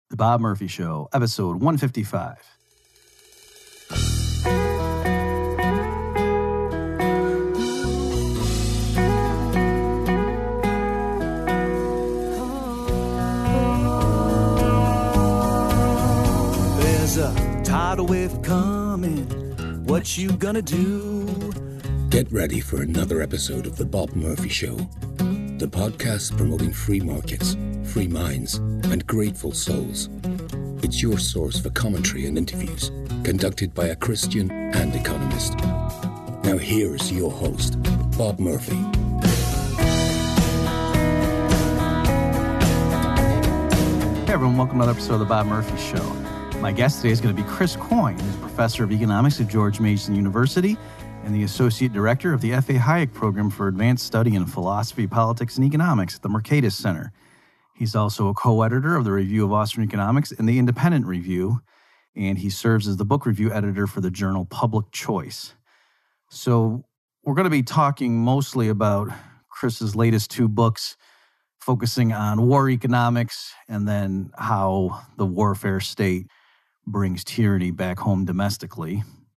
The Bob Murphy Show, episode 155. There's a tidal wave coming. What you gonna do? Get ready for another episode of The Bob Murphy Show, the podcast promoting free markets, free minds, and grateful souls. It's your source for commentary and interviews conducted by a Christian and economist. Now here's your host, Bob Murphy. Hey everyone, welcome to another episode of The Bob Murphy Show. My guest today is going to be Chris Coyne, who's professor of economics at George Mason University and the associate director of the F.A. Hayek Program for Advanced Study in Philosophy, Politics, and Economics at the Mercatus Center. He's also a co-editor of the Review of Austrian Economics and the Independent Review, and he serves as the book review editor for the journal Public Choice. So we're going to be talking mostly about Chris's latest two books, focusing on war economics and then how the warfare state brings tyranny back home domestically.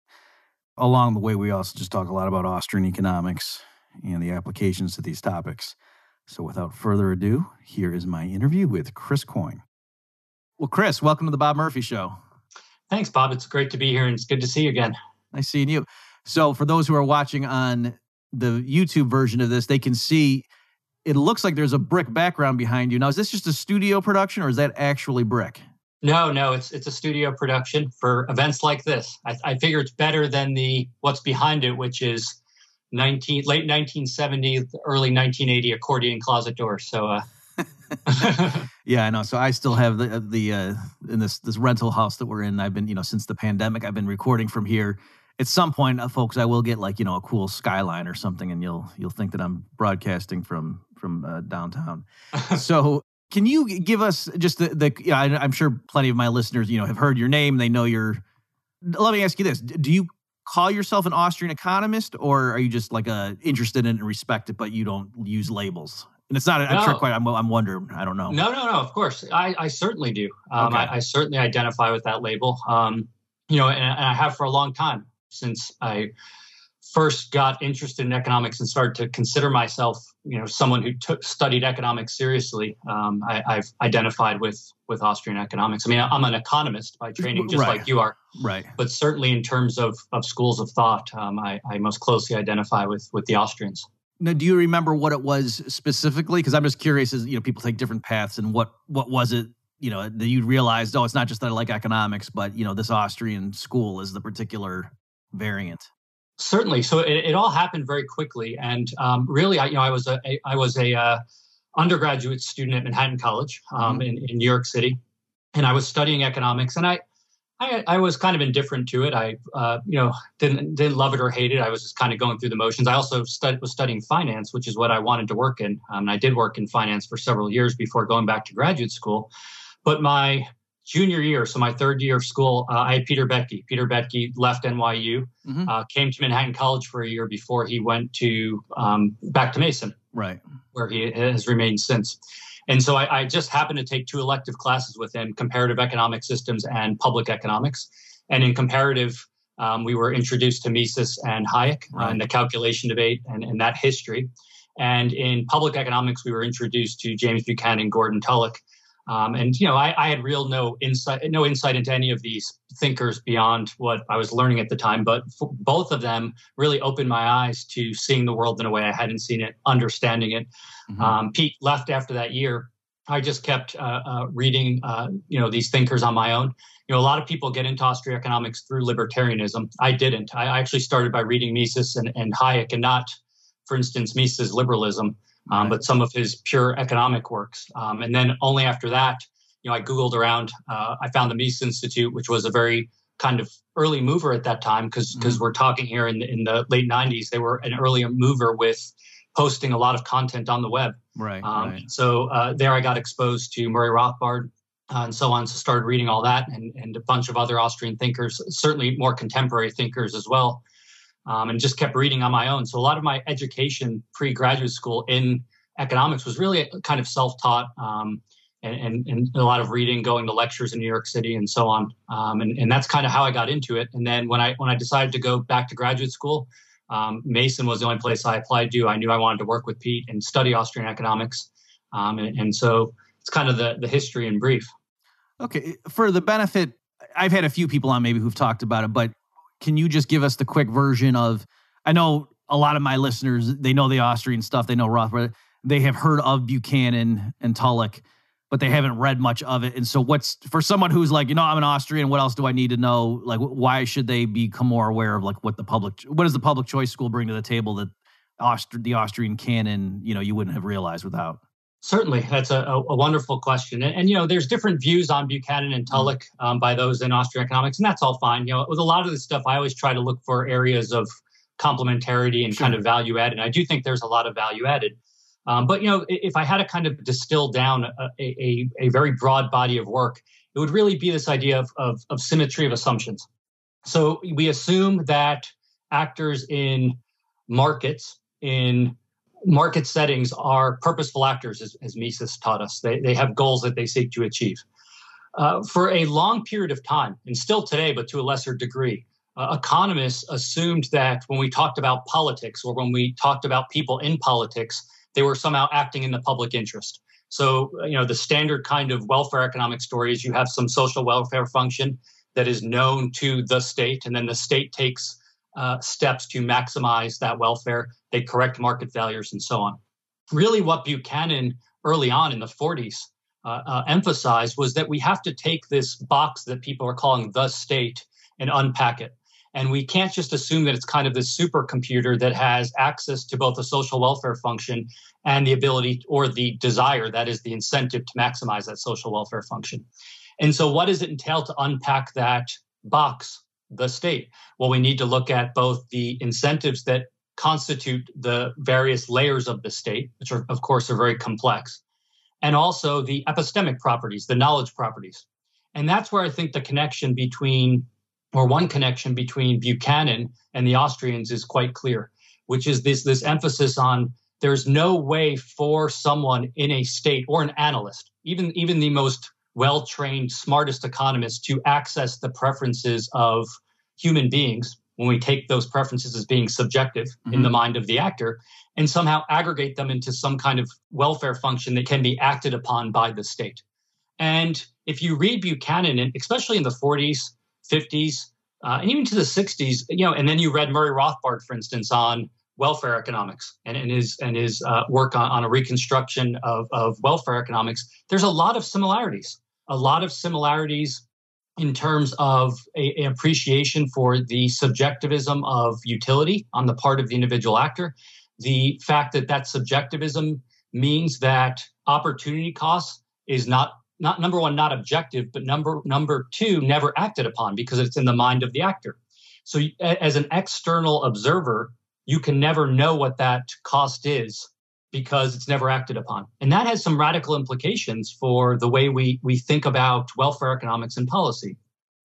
Along the way, we also just talk a lot about Austrian economics and the applications to these topics. So without further ado, here is my interview with Chris Coyne. Well, Chris, welcome to the Bob Murphy Show. Thanks, Bob. It's great to be here, and it's good to see you again. Nice seeing you. So for those who are watching on the YouTube version of this, they can see it looks like there's a brick background behind you. Now, is this just a studio production, or is that actually brick? No, it's a studio production for events like this. I figure it's better than what's behind it, which is late 1970, early 1980 accordion closet door. So, yeah, I know. So I still have the in this rental house that we're in. I've been, since the pandemic, I've been recording from here. At some point, folks, I will get like a cool skyline or something, and you'll think that I'm broadcasting from downtown. So. Can you give us just I'm sure plenty of my listeners, have heard your name. They know let me ask you this. Do you call yourself an Austrian economist, or are you just like interested in it and respect it, but you don't use labels? And it's not, I'm sure quite, I'm wondering, I don't know. No, of course. I certainly do. Okay. I certainly identify with that label, and I have for a long time since I first got interested in economics and started to consider myself, someone who studied economics seriously. I've identified with Austrian economics. I mean, I'm an economist by training, just like you are. Right. But certainly in terms of schools of thought, I most closely identify with the Austrians. Now, do you remember what it was specifically? Because I'm just curious, as people take different paths, and what was it, that you realized, it's not just that I like economics, but this Austrian school is the particular variant. Certainly. So it all happened very quickly, and really, I was a undergraduate student at Manhattan College in New York City, and I was studying economics, and I was kind of indifferent to it. I didn't love it or hate it. I was just kind of going through the motions. I also was studying finance, which is what I wanted to work in. And I did work in finance for several years before going back to graduate school. But my junior year, so my third year of school, I had Peter Boettke. Peter Boettke left NYU, came to Manhattan College for a year before he went to back to Mason, right, where he has remained since. And so I just happened to take two elective classes with him, comparative economic systems and public economics. And in comparative, we were introduced to Mises and Hayek and the calculation debate and that history. And in public economics, we were introduced to James Buchanan, Gordon Tullock. I had no insight into any of these thinkers beyond what I was learning at the time. But both of them really opened my eyes to seeing the world in a way I hadn't seen it, understanding it. Pete left after that year. I just kept reading, these thinkers on my own. A lot of people get into Austrian economics through libertarianism. I didn't. I actually started by reading Mises and Hayek, and not, for instance, Mises' liberalism. But some of his pure economic works. And then only after that, I Googled around. I found the Mises Institute, which was a very kind of early mover at that time, because we're talking here in the late 90s. They were an earlier mover with posting a lot of content on the web. Right. So there I got exposed to Murray Rothbard and so on. So started reading all that and a bunch of other Austrian thinkers, certainly more contemporary thinkers as well. And just kept reading on my own. So a lot of my education pre-graduate school in economics was really kind of self-taught and a lot of reading, going to lectures in New York City and so on. And that's kind of how I got into it. And then when I decided to go back to graduate school, Mason was the only place I applied to. I knew I wanted to work with Pete and study Austrian economics. And so it's kind of the history in brief. Okay. For the benefit, I've had a few people on maybe who've talked about it, but can you just give us the quick version of, I know a lot of my listeners, they know the Austrian stuff, they know Rothbard, they have heard of Buchanan and Tullock, but they haven't read much of it. And so what's, for someone who's like, I'm an Austrian, what else do I need to know? Like, why should they become more aware of like what does the public choice school bring to the table that the Austrian canon, you wouldn't have realized without? Certainly. That's a wonderful question. And there's different views on Buchanan and Tullock by those in Austrian economics, and that's all fine. With a lot of this stuff, I always try to look for areas of complementarity and kind of value added. And I do think there's a lot of value added. But if I had to kind of distill down a very broad body of work, it would really be this idea of symmetry of assumptions. So we assume that actors in market settings are purposeful actors, as Mises taught us. They have goals that they seek to achieve. For a long period of time, and still today, but to a lesser degree, economists assumed that when we talked about politics or when we talked about people in politics, they were somehow acting in the public interest. So, the standard kind of welfare economic story is you have some social welfare function that is known to the state, and then the state takes steps to maximize that welfare. They correct market failures and so on. Really what Buchanan early on in the 40s emphasized was that we have to take this box that people are calling the state and unpack it. And we can't just assume that it's kind of this supercomputer that has access to both the social welfare function and the ability or the desire, that is the incentive to maximize that social welfare function. And so what does it entail to unpack that box, the state? Well, we need to look at both the incentives that constitute the various layers of the state, which are, of course, are very complex, and also the epistemic properties, the knowledge properties. And that's where I think the connection between Buchanan and the Austrians is quite clear, which is this emphasis on there's no way for someone in a state or an analyst, even the most well-trained, smartest economists, to access the preferences of human beings when we take those preferences as being subjective in the mind of the actor and somehow aggregate them into some kind of welfare function that can be acted upon by the state. And if you read Buchanan, and especially in the 40s, 50s, and even to the 60s, and then you read Murray Rothbard, for instance, on welfare economics and his work on a reconstruction of welfare economics, there's a lot of similarities in terms of an appreciation for the subjectivism of utility on the part of the individual actor, the fact that subjectivism means that opportunity cost is not number one, not objective, but number two, never acted upon because it's in the mind of the actor. So as an external observer, you can never know what that cost is because it's never acted upon. And that has some implications for the way we think about welfare economics and policy.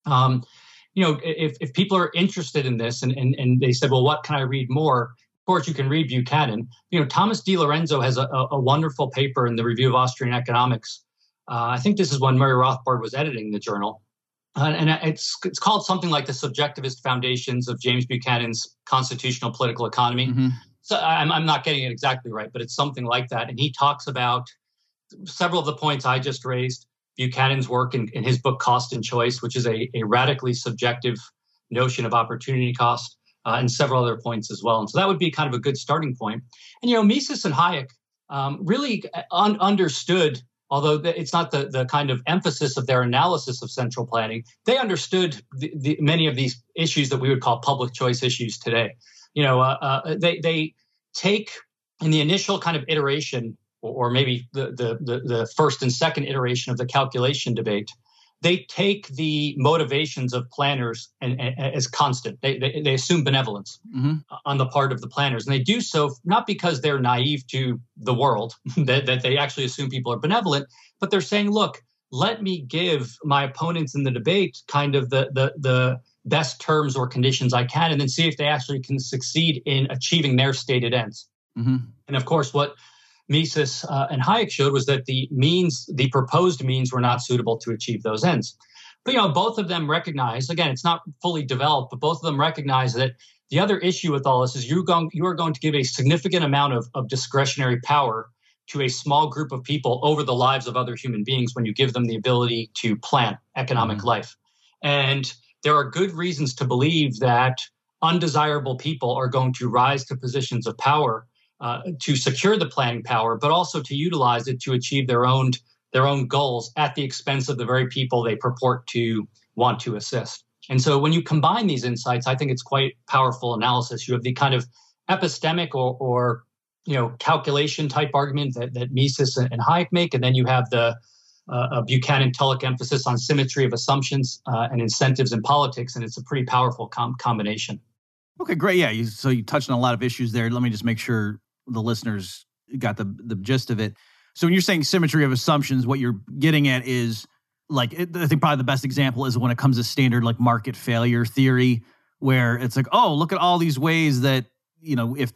If people are interested in this and they said, well, what can I read more? Of course, you can read Buchanan. Thomas DiLorenzo has a wonderful paper in the Review of Austrian Economics. I think this is when Murray Rothbard was editing the journal. And it's called something like The Subjectivist Foundations of James Buchanan's Constitutional Political Economy. Mm-hmm. So I'm not getting it exactly right, but it's something like that. And he talks about several of the points I just raised, Buchanan's work in his book Cost and Choice, which is a radically subjective notion of opportunity cost, and several other points as well. And so that would be kind of a good starting point. And, Mises and Hayek really understood, although it's not the kind of emphasis of their analysis of central planning, they understood the many of these issues that we would call public choice issues today. They take in the initial kind of iteration, or maybe the first and second iteration of the calculation debate, they take the motivations of planners as constant. They assume benevolence on the part of the planners. And they do so not because they're naive to the world, that they actually assume people are benevolent, but they're saying, look, let me give my opponents in the debate kind of the best terms or conditions I can, and then see if they actually can succeed in achieving their stated ends. Mm-hmm. And of course, what Mises and Hayek showed was that the proposed means were not suitable to achieve those ends. But, both of them recognize, again, it's not fully developed, but both of them recognize that the other issue with all this is you are going to give a significant amount of discretionary power to a small group of people over the lives of other human beings when you give them the ability to plan economic life. And there are good reasons to believe that undesirable people are going to rise to positions of power to secure the planning power, but also to utilize it to achieve their own goals at the expense of the very people they purport to want to assist. And so when you combine these insights, I think it's quite powerful analysis. You have the kind of epistemic or calculation type argument that Mises and Hayek make, and then you have the Buchanan-Tullock emphasis on symmetry of assumptions and incentives in politics, and it's a pretty powerful combination. Okay, great. Yeah, so you touched on a lot of issues there. Let me just make sure the listeners got the gist of it. So when you're saying symmetry of assumptions, what you're getting at is, I think probably the best example is when it comes to standard market failure theory, where it's oh, look at all these ways that, if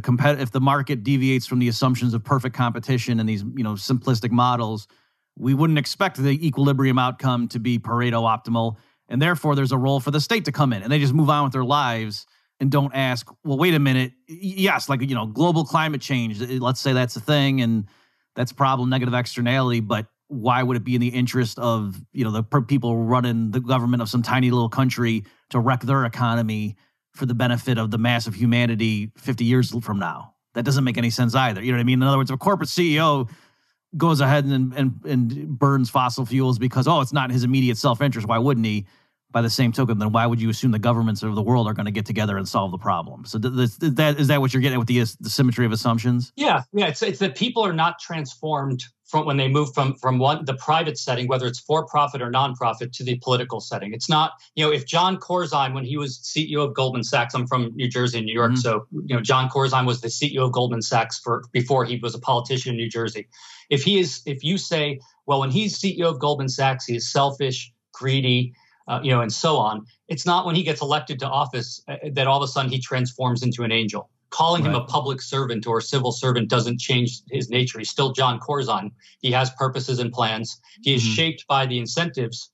the market deviates from the assumptions of perfect competition and these, simplistic models, we wouldn't expect the equilibrium outcome to be Pareto optimal. And therefore there's a role for the state to come in, and they just move on with their lives and don't ask, well, wait a minute. Yes, global climate change, let's say that's a thing and that's a problem, negative externality, but why would it be in the interest of, the people running the government of some tiny little country to wreck their economy for the benefit of the mass of humanity 50 years from now? That doesn't make any sense either. You know what I mean? In other words, if a corporate CEO goes ahead and burns fossil fuels because, it's not in his immediate self-interest, why wouldn't he? By the same token, then why would you assume the governments of the world are going to get together and solve the problem? So is that what you're getting at with the symmetry of assumptions? Yeah. It's that people are not transformed from when they move from the private setting, whether it's for-profit or non-profit, to the political setting. It's not, if John Corzine, when he was CEO of Goldman Sachs, I'm from New Jersey and New York, so John Corzine was the CEO of Goldman Sachs before he was a politician in New Jersey. If you say, well, when he's CEO of Goldman Sachs, he is selfish, greedy, and so on. It's not when he gets elected to office that all of a sudden he transforms into an angel. Calling him a public servant or a civil servant doesn't change his nature. He's still John Corzine. He has purposes and plans. He is shaped by the incentives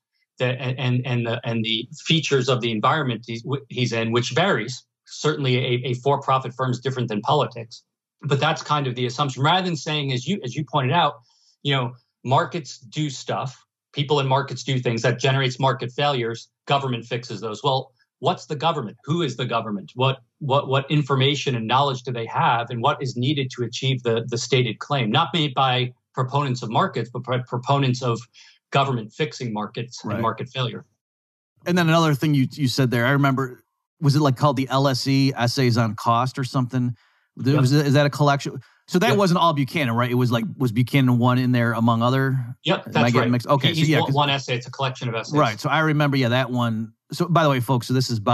and the features of the environment he's in, which varies. Certainly, a for-profit firm is different than politics, but that's kind of the assumption. Rather than saying, as you pointed out, markets do stuff. People in markets do things that generates market failures. Government fixes those. Well, what's the government? Who is the government? What information and knowledge do they have? And what is needed to achieve the stated claim? Not made by proponents of markets, but by proponents of government fixing markets and market failure. And then another thing you said there, I remember, was it called the LSE, Essays on Cost or something? Yep. Is that a collection? So that wasn't all Buchanan, right? It was was Buchanan one in there among other? Yep, that's right. Mixed? Okay, he's one essay. It's a collection of essays. Right. So I remember, that one. So by the way, folks, so this is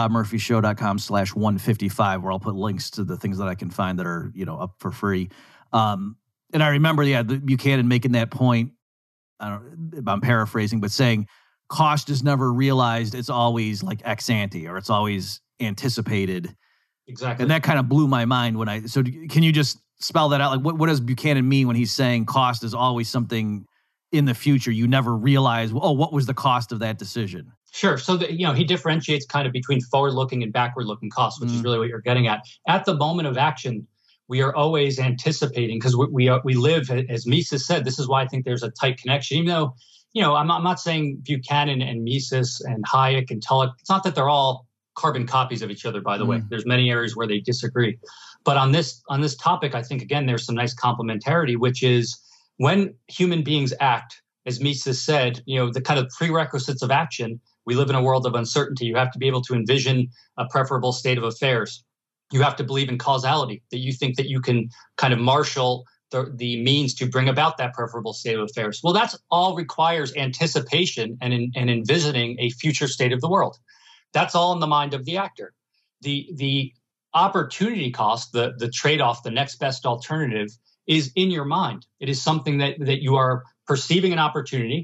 bobmurphyshow.com/155, where I'll put links to the things that I can find that are, up for free. And I remember, the Buchanan making that point. I don't know if I'm paraphrasing, but saying cost is never realized. It's always ex ante, or it's always anticipated. Exactly. And that kind of blew my mind so can you just spell that out? What does Buchanan mean when he's saying cost is always something in the future? You never realize, what was the cost of that decision? Sure. So he differentiates kind of between forward-looking and backward-looking costs, which is really what you're getting at. At the moment of action, we are always anticipating, because we live, as Mises said. This is why I think there's a tight connection. Even though, I'm not saying Buchanan and Mises and Hayek and Tullock. It's not that they're all carbon copies of each other, by the way. There's many areas where they disagree. But on this topic, I think, again, there's some nice complementarity, which is when human beings act, as Mises said, the kind of prerequisites of action. We live in a world of uncertainty. You have to be able to envision a preferable state of affairs. You have to believe in causality, that you think that you can kind of marshal the means to bring about that preferable state of affairs. Well, that's all requires anticipation and envisioning a future state of the world. That's all in the mind of the actor. The opportunity cost, the trade-off, the next best alternative is in your mind. It is something that you are perceiving an opportunity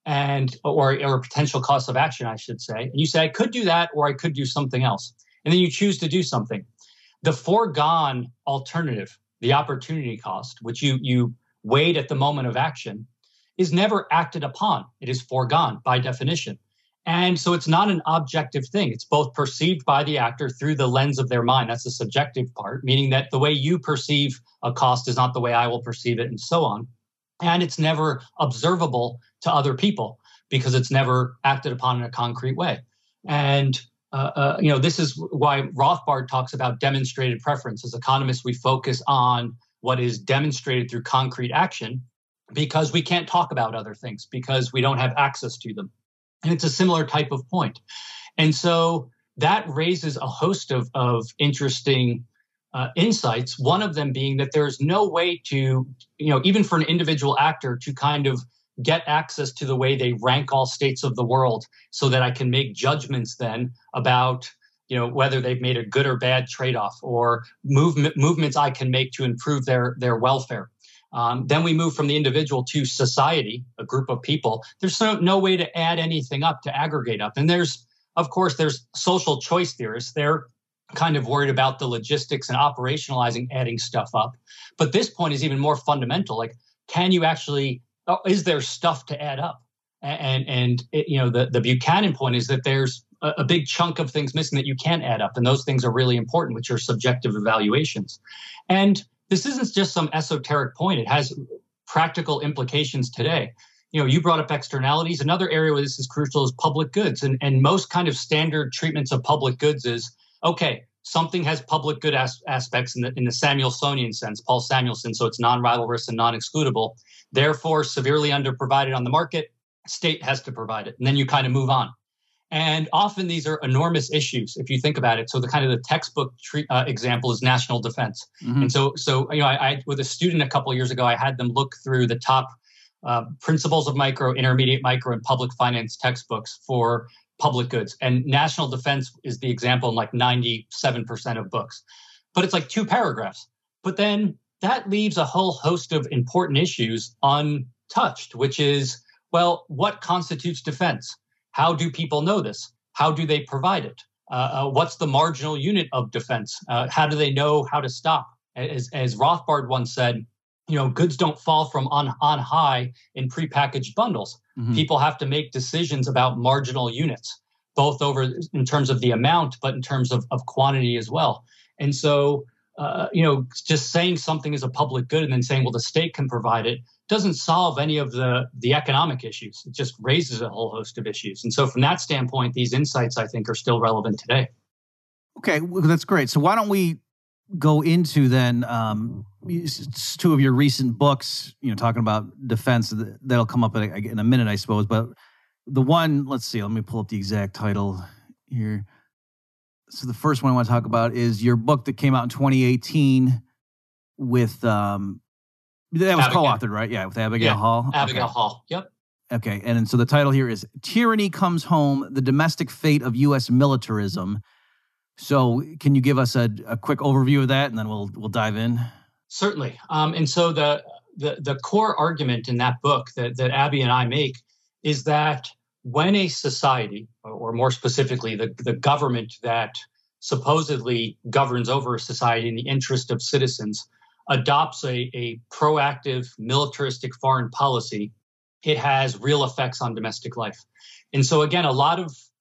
or a potential cost of action, I should say. And you say, I could do that, or I could do something else. And then you choose to do something. The foregone alternative the opportunity cost, which you weighed at the moment of action, is never acted upon. It is foregone by definition. And so it's not an objective thing. It's both perceived by the actor through the lens of their mind. That's the subjective part, meaning that the way you perceive a cost is not the way I will perceive it, and so on. And it's never observable to other people because it's never acted upon in a concrete way. And this is why Rothbard talks about demonstrated preference. As economists, we focus on what is demonstrated through concrete action because we can't talk about other things because we don't have access to them. And it's a similar type of point. And so that raises a host of interesting insights, one of them being that there's no way to, even for an individual actor to kind of get access to the way they rank all states of the world so that I can make judgments then about, whether they've made a good or bad trade-off or movements I can make to improve their welfare. Then we move from the individual to society, a group of people. There's no way to add anything up, to aggregate up. And there's social choice theorists. They're kind of worried about the logistics and operationalizing, adding stuff up. But this point is even more fundamental. Like, can you actually, is there stuff to add up? The Buchanan point is that there's a big chunk of things missing that you can't add up. And those things are really important, which are subjective evaluations. And this isn't just some esoteric point. It has practical implications today. You brought up externalities. Another area where this is crucial is public goods. And most kind of standard treatments of public goods is, okay, something has public good aspects in the Samuelsonian sense, Paul Samuelson, so it's non-rivalrous and non-excludable. Therefore, severely underprovided on the market, state has to provide it. And then you kind of move on. And often these are enormous issues, if you think about it. So the textbook example is national defense. Mm-hmm. And so I with a student a couple of years ago, I had them look through the top principles of micro, intermediate micro, and public finance textbooks for public goods. And national defense is the example in like 97% of books. But it's like 2 paragraphs. But then that leaves a whole host of important issues untouched, which is, well, what constitutes defense? How do people know this? How do they provide it? What's the marginal unit of defense? How do they know how to stop? As Rothbard once said, goods don't fall from on high in prepackaged bundles. Mm-hmm. People have to make decisions about marginal units, both in terms of the amount, but in terms of quantity as well. And so, just saying something is a public good and then saying, well, the state can provide it doesn't solve any of the economic issues. It just raises a whole host of issues. And so from that standpoint, these insights, I think, are still relevant today. Okay, well, that's great. So why don't we go into then 2 of your recent books, talking about defense. That'll come up in a minute, I suppose. But the one, let's see, let me pull up the exact title here. So the first one I want to talk about is your book that came out in 2018 with, that was co-authored, right? Yeah, with Abigail Hall. Abigail Hall, yep. Okay, and so the title here is Tyranny Comes Home, The Domestic Fate of U.S. Militarism. So can you give us a quick overview of that, and then we'll dive in? Certainly. And so the core argument in that book that Abby and I make is that when a society, or more specifically the government that supposedly governs over a society in the interest of citizens, adopts a proactive militaristic foreign policy, it has real effects on domestic life. And so again, a lot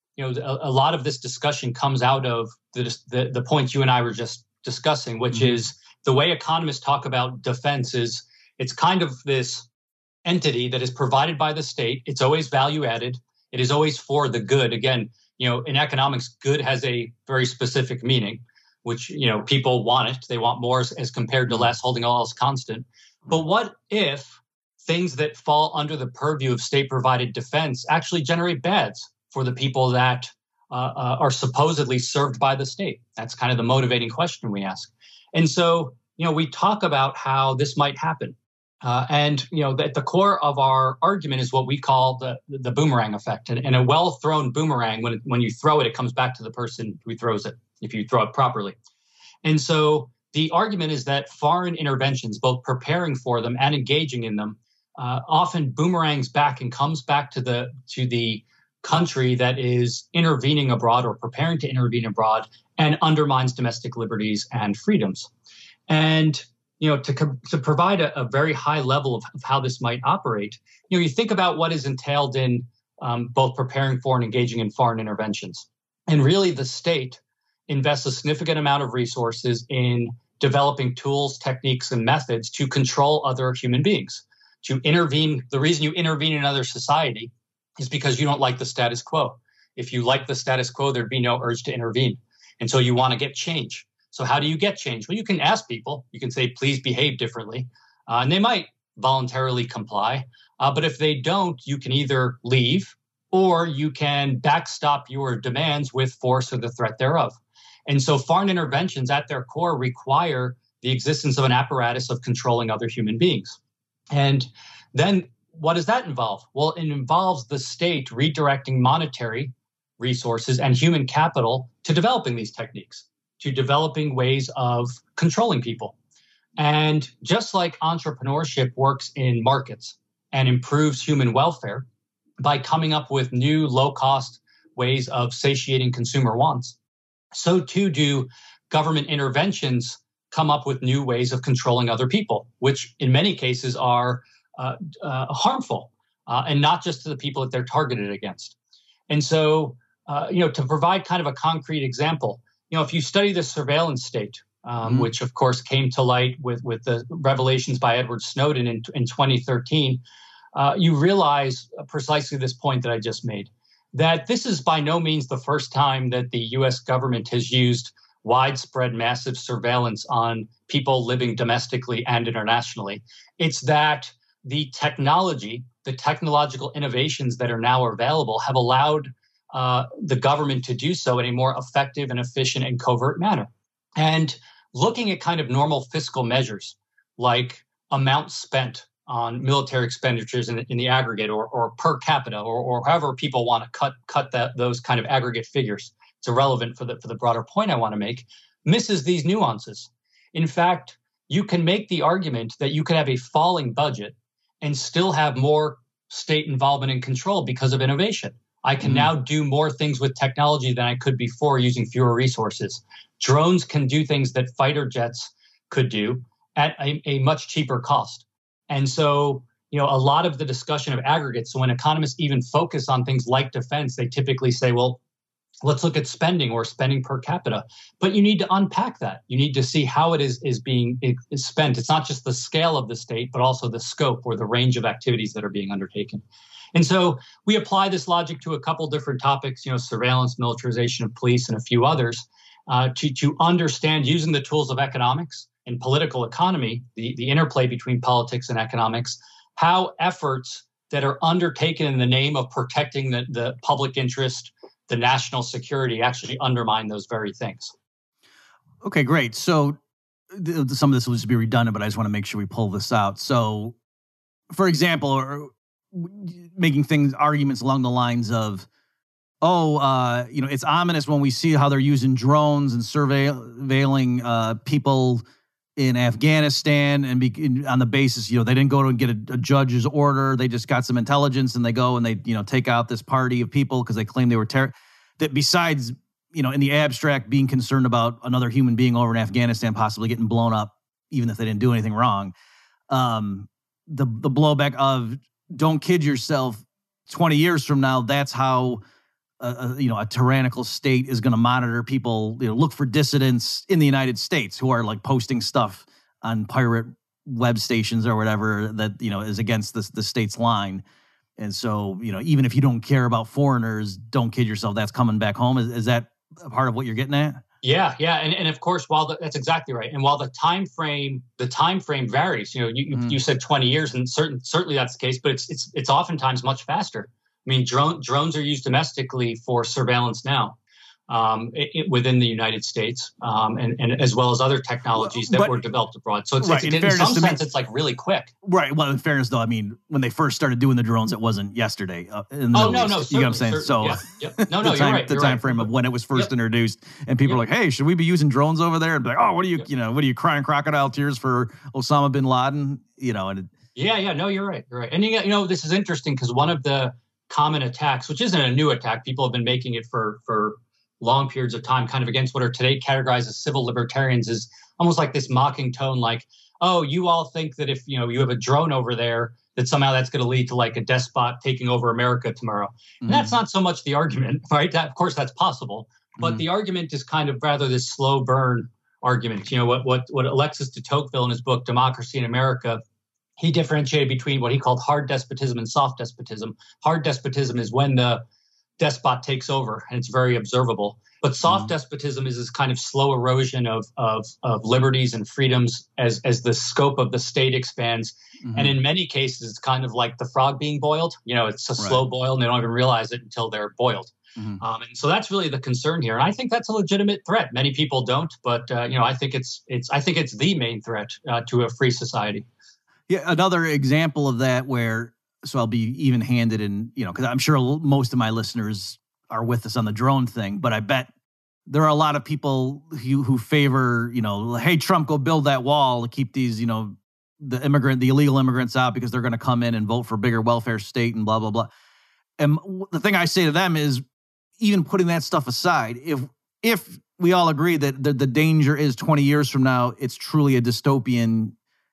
of this discussion comes out of the point you and I were just discussing, which mm-hmm. is the way economists talk about defense is it's kind of this entity that is provided by the state. It's always value added. It is always for the good. Again, in economics, good has a very specific meaning, which, people want it. They want more as compared to less, holding all else constant. But what if things that fall under the purview of state-provided defense actually generate bads for the people that are supposedly served by the state? That's kind of the motivating question we ask. And so, we talk about how this might happen. At the core of our argument is what we call the boomerang effect. And a well-thrown boomerang, when you throw it, it comes back to the person who throws it, if you throw it properly. And so the argument is that foreign interventions, both preparing for them and engaging in them, often boomerangs back and comes back to the country that is intervening abroad or preparing to intervene abroad and undermines domestic liberties and freedoms. And to provide a very high level of how this might operate, you think about what is entailed in both preparing for and engaging in foreign interventions. And really, the state invests a significant amount of resources in developing tools, techniques, and methods to control other human beings, to intervene. The reason you intervene in another society is because you don't like the status quo. If you like the status quo, there'd be no urge to intervene. And so you want to get change. So how do you get change? Well, you can ask people. You can say, please behave differently. And they might voluntarily comply. But if they don't, you can either leave or you can backstop your demands with force or the threat thereof. And so foreign interventions at their core require the existence of an apparatus of controlling other human beings. And then what does that involve? Well, it involves the state redirecting monetary resources and human capital to developing these techniques, to developing ways of controlling people. And just like entrepreneurship works in markets and improves human welfare by coming up with new low-cost ways of satiating consumer wants, so too do government interventions come up with new ways of controlling other people, which in many cases are harmful, and not just to the people that they're targeted against. And so, to provide kind of a concrete example, if you study the surveillance state, which of course came to light with the revelations by Edward Snowden in 2013, you realize precisely this point that I just made, that this is by no means the first time that the U.S. government has used widespread massive surveillance on people living domestically and internationally. It's that the technological innovations that are now available have allowed the government to do so in a more effective and efficient and covert manner. And looking at kind of normal fiscal measures like amounts spent on military expenditures in the aggregate or per capita or however people want to cut those kind of aggregate figures, it's irrelevant for the broader point I want to make, misses these nuances. In fact, you can make the argument that you could have a falling budget and still have more state involvement and control because of innovation. I can now do more things with technology than I could before using fewer resources. Drones can do things that fighter jets could do at a much cheaper cost. And so, a lot of the discussion of aggregates, so when economists even focus on things like defense, they typically say, well, let's look at spending or spending per capita. But you need to unpack that. You need to see how it is being spent. It's not just the scale of the state, but also the scope or the range of activities that are being undertaken. And so we apply this logic to a couple different topics, surveillance, militarization of police, and a few others, to understand using the tools of economics and political economy, the interplay between politics and economics, how efforts that are undertaken in the name of protecting the public interest, the national security, actually undermine those very things. Okay, great. So some of this will just be redundant, but I just want to make sure we pull this out. So, for example, making arguments along the lines of, it's ominous when we see how they're using drones and surveilling people in Afghanistan and on the basis, they didn't go and get a judge's order. They just got some intelligence and they go and they, take out this party of people because they claim they were that besides, in the abstract being concerned about another human being over in Afghanistan possibly getting blown up, even if they didn't do anything wrong. The blowback of don't kid yourself, 20 years from now, that's how a tyrannical state is going to monitor people, look for dissidents in the United States who are like posting stuff on pirate web stations or whatever that, is against the state's line. And so, even if you don't care about foreigners, don't kid yourself, that's coming back home. Is that a part of what you're getting at? Yeah. And of course, that's exactly right. And while the time frame varies, you said 20 years, and certainly that's the case, but it's oftentimes much faster. I mean, drones are used domestically for surveillance now within the United States, and as well as other technologies that were developed abroad. So in some sense, it's like really quick. Right. Well, in fairness, though, I mean, when they first started doing the drones, it wasn't yesterday. No. You know what I'm saying? So yeah. No, you're right. The time frame of when it was first introduced, and people are like, "Hey, should we be using drones over there?" And be like, "Oh, what are you crying crocodile tears for Osama bin Laden?" And No, you're right. You're right. And this is interesting because one of the common attacks, which isn't a new attack, people have been making it for long periods of time, kind of against what are today categorized as civil libertarians, is almost like this mocking tone, like, oh, you all think that if, you have a drone over there, that somehow that's going to lead to like a despot taking over America tomorrow. And that's not so much the argument, right? Of course, that's possible. But the argument is kind of rather this slow burn argument. What Alexis de Tocqueville in his book, Democracy in America, he differentiated between what he called hard despotism and soft despotism. Hard despotism is when the despot takes over, and it's very observable. But soft despotism is this kind of slow erosion of liberties and freedoms as the scope of the state expands. And in many cases, it's kind of like the frog being boiled. It's a slow boil, and they don't even realize it until they're boiled. And so that's really the concern here. And I think that's a legitimate threat. Many people don't, but I think it's the main threat to a free society. Yeah, another example of that so I'll be even-handed and, because I'm sure most of my listeners are with us on the drone thing, but I bet there are a lot of people who favor, hey, Trump, go build that wall to keep these, the illegal immigrants out because they're going to come in and vote for a bigger welfare state and blah, blah, blah. And the thing I say to them is, even putting that stuff aside, if we all agree that the danger is 20 years from now, it's truly a dystopian,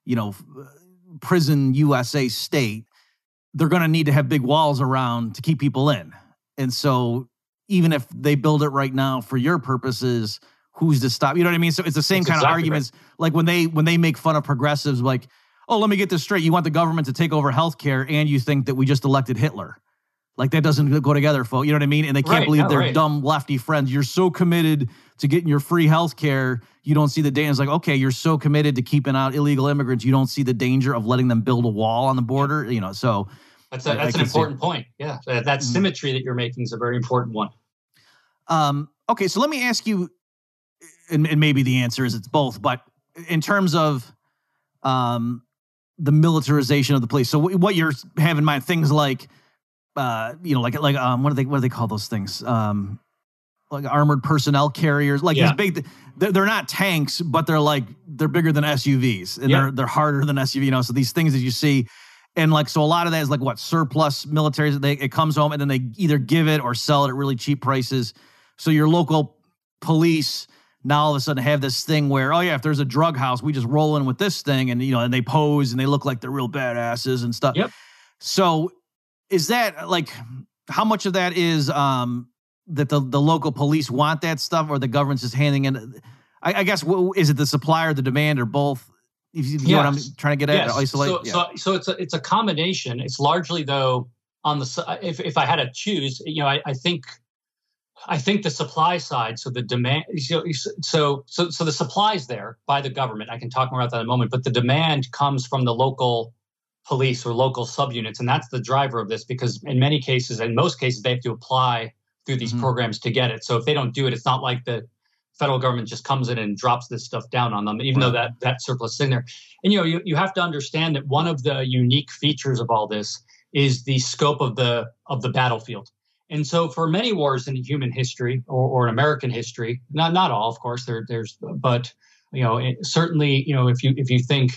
prison USA state, they're going to need to have big walls around to keep people in. And so even if they build it right now for your purposes, who's to stop? You know what I mean? So it's the same kind of arguments. Right. Like when they make fun of progressives, like, oh, let me get this straight. You want the government to take over healthcare and you think that we just elected Hitler. Like that doesn't go together, folks. You know what I mean? And they can't believe their dumb lefty friends. You're so committed to getting your free health care, you don't see the danger. It's like, okay, you're so committed to keeping out illegal immigrants, you don't see the danger of letting them build a wall on the border. So that's an important point. Yeah, that symmetry that you're making is a very important one. Okay, so let me ask you, and maybe the answer is it's both, but in terms of the militarization of the police. So what you're having in mind, things like, what do they call those things? Like armored personnel carriers, like these big. They're not tanks, but they're bigger than SUVs, and they're harder than SUV. So these things that you see, and so a lot of that is like what surplus military. It comes home and then they either give it or sell it at really cheap prices. So your local police now all of a sudden have this thing where, if there's a drug house, we just roll in with this thing, and and they pose and they look like they're real badasses and stuff. Yep. So is that how much of that is that the local police want that stuff, or the government's just handing in? I guess, is it the supply or the demand, or both? You know what I'm trying to get at? Isolate. So it's a combination. It's largely though on the if I had to choose, I think the supply side. So the demand. So the supply's there by the government. I can talk more about that in a moment. But the demand comes from the local police or local subunits, and that's the driver of this. Because in most cases, they have to apply through these programs to get it. So if they don't do it, it's not like the federal government just comes in and drops this stuff down on them, even though that surplus is in there. And you have to understand that one of the unique features of all this is the scope of the battlefield. And so for many wars in human history or in American history, not all, of course, but certainly, if you think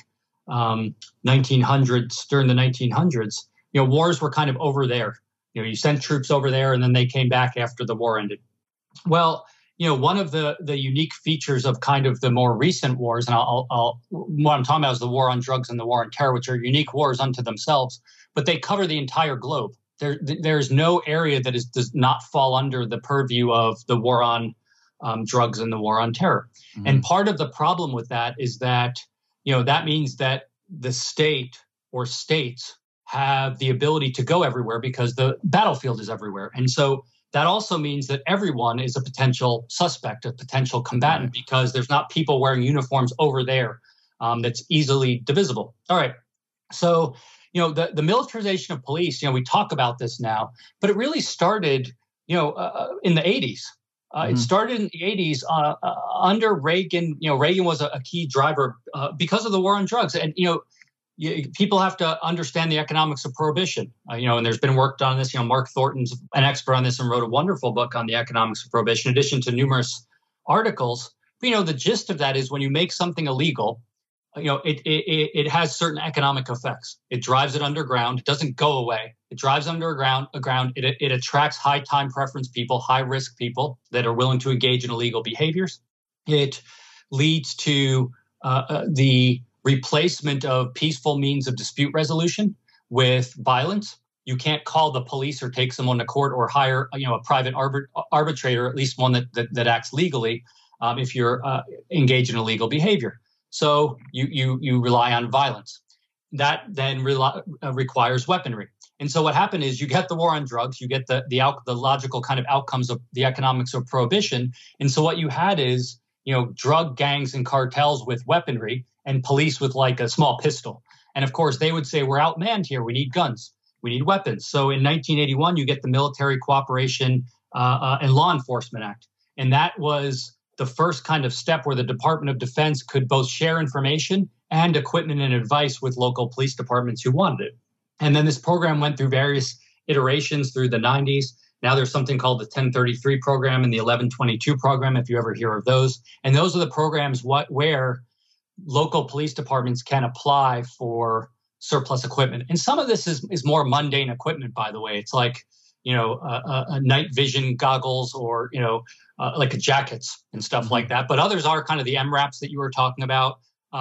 1900s, during the 1900s, wars were kind of over there. You sent troops over there and then they came back after the war ended. Well, one of the unique features of kind of the more recent wars, and what I'm talking about is the war on drugs and the war on terror, which are unique wars unto themselves, but they cover the entire globe. There's no area that does not fall under the purview of the war on drugs and the war on terror. Mm-hmm. And part of the problem with that is that, that means that the state or states have the ability to go everywhere because the battlefield is everywhere. And so that also means that everyone is a potential suspect, a potential combatant, because there's not people wearing uniforms over there that's easily divisible. All right. So, the militarization of police, we talk about this now, but it really started, in the 80s. It started in the 80s under Reagan. Reagan was a key driver because of the war on drugs. And, people have to understand the economics of prohibition, and there's been work done on this. Mark Thornton's an expert on this and wrote a wonderful book on the economics of prohibition, in addition to numerous articles. But, the gist of that is when you make something illegal, it has certain economic effects. It drives it underground. It doesn't go away. It drives underground. It attracts high time preference people, high risk people that are willing to engage in illegal behaviors. It leads to the replacement of peaceful means of dispute resolution with violence. You can't call the police or take someone to court or hire, a private arbitrator, at least one that acts legally, if you're engaged in illegal behavior. So you rely on violence. That then requires weaponry. And so what happened is you get the war on drugs, you get the logical kind of outcomes of the economics of prohibition. And so what you had is, drug gangs and cartels with weaponry and police with like a small pistol. And of course, they would say, we're outmanned here. We need guns. We need weapons. So in 1981, you get the Military Cooperation and Law Enforcement Act. And that was the first kind of step where the Department of Defense could both share information and equipment and advice with local police departments who wanted it. And then this program went through various iterations through the 90s. Now there's something called the 1033 program and the 1122 program, if you ever hear of those. And those are the programs where local police departments can apply for surplus equipment. And some of this is more mundane equipment, by the way. It's like, a night vision goggles or, like jackets and stuff like that. But others are kind of the MRAPs that you were talking about,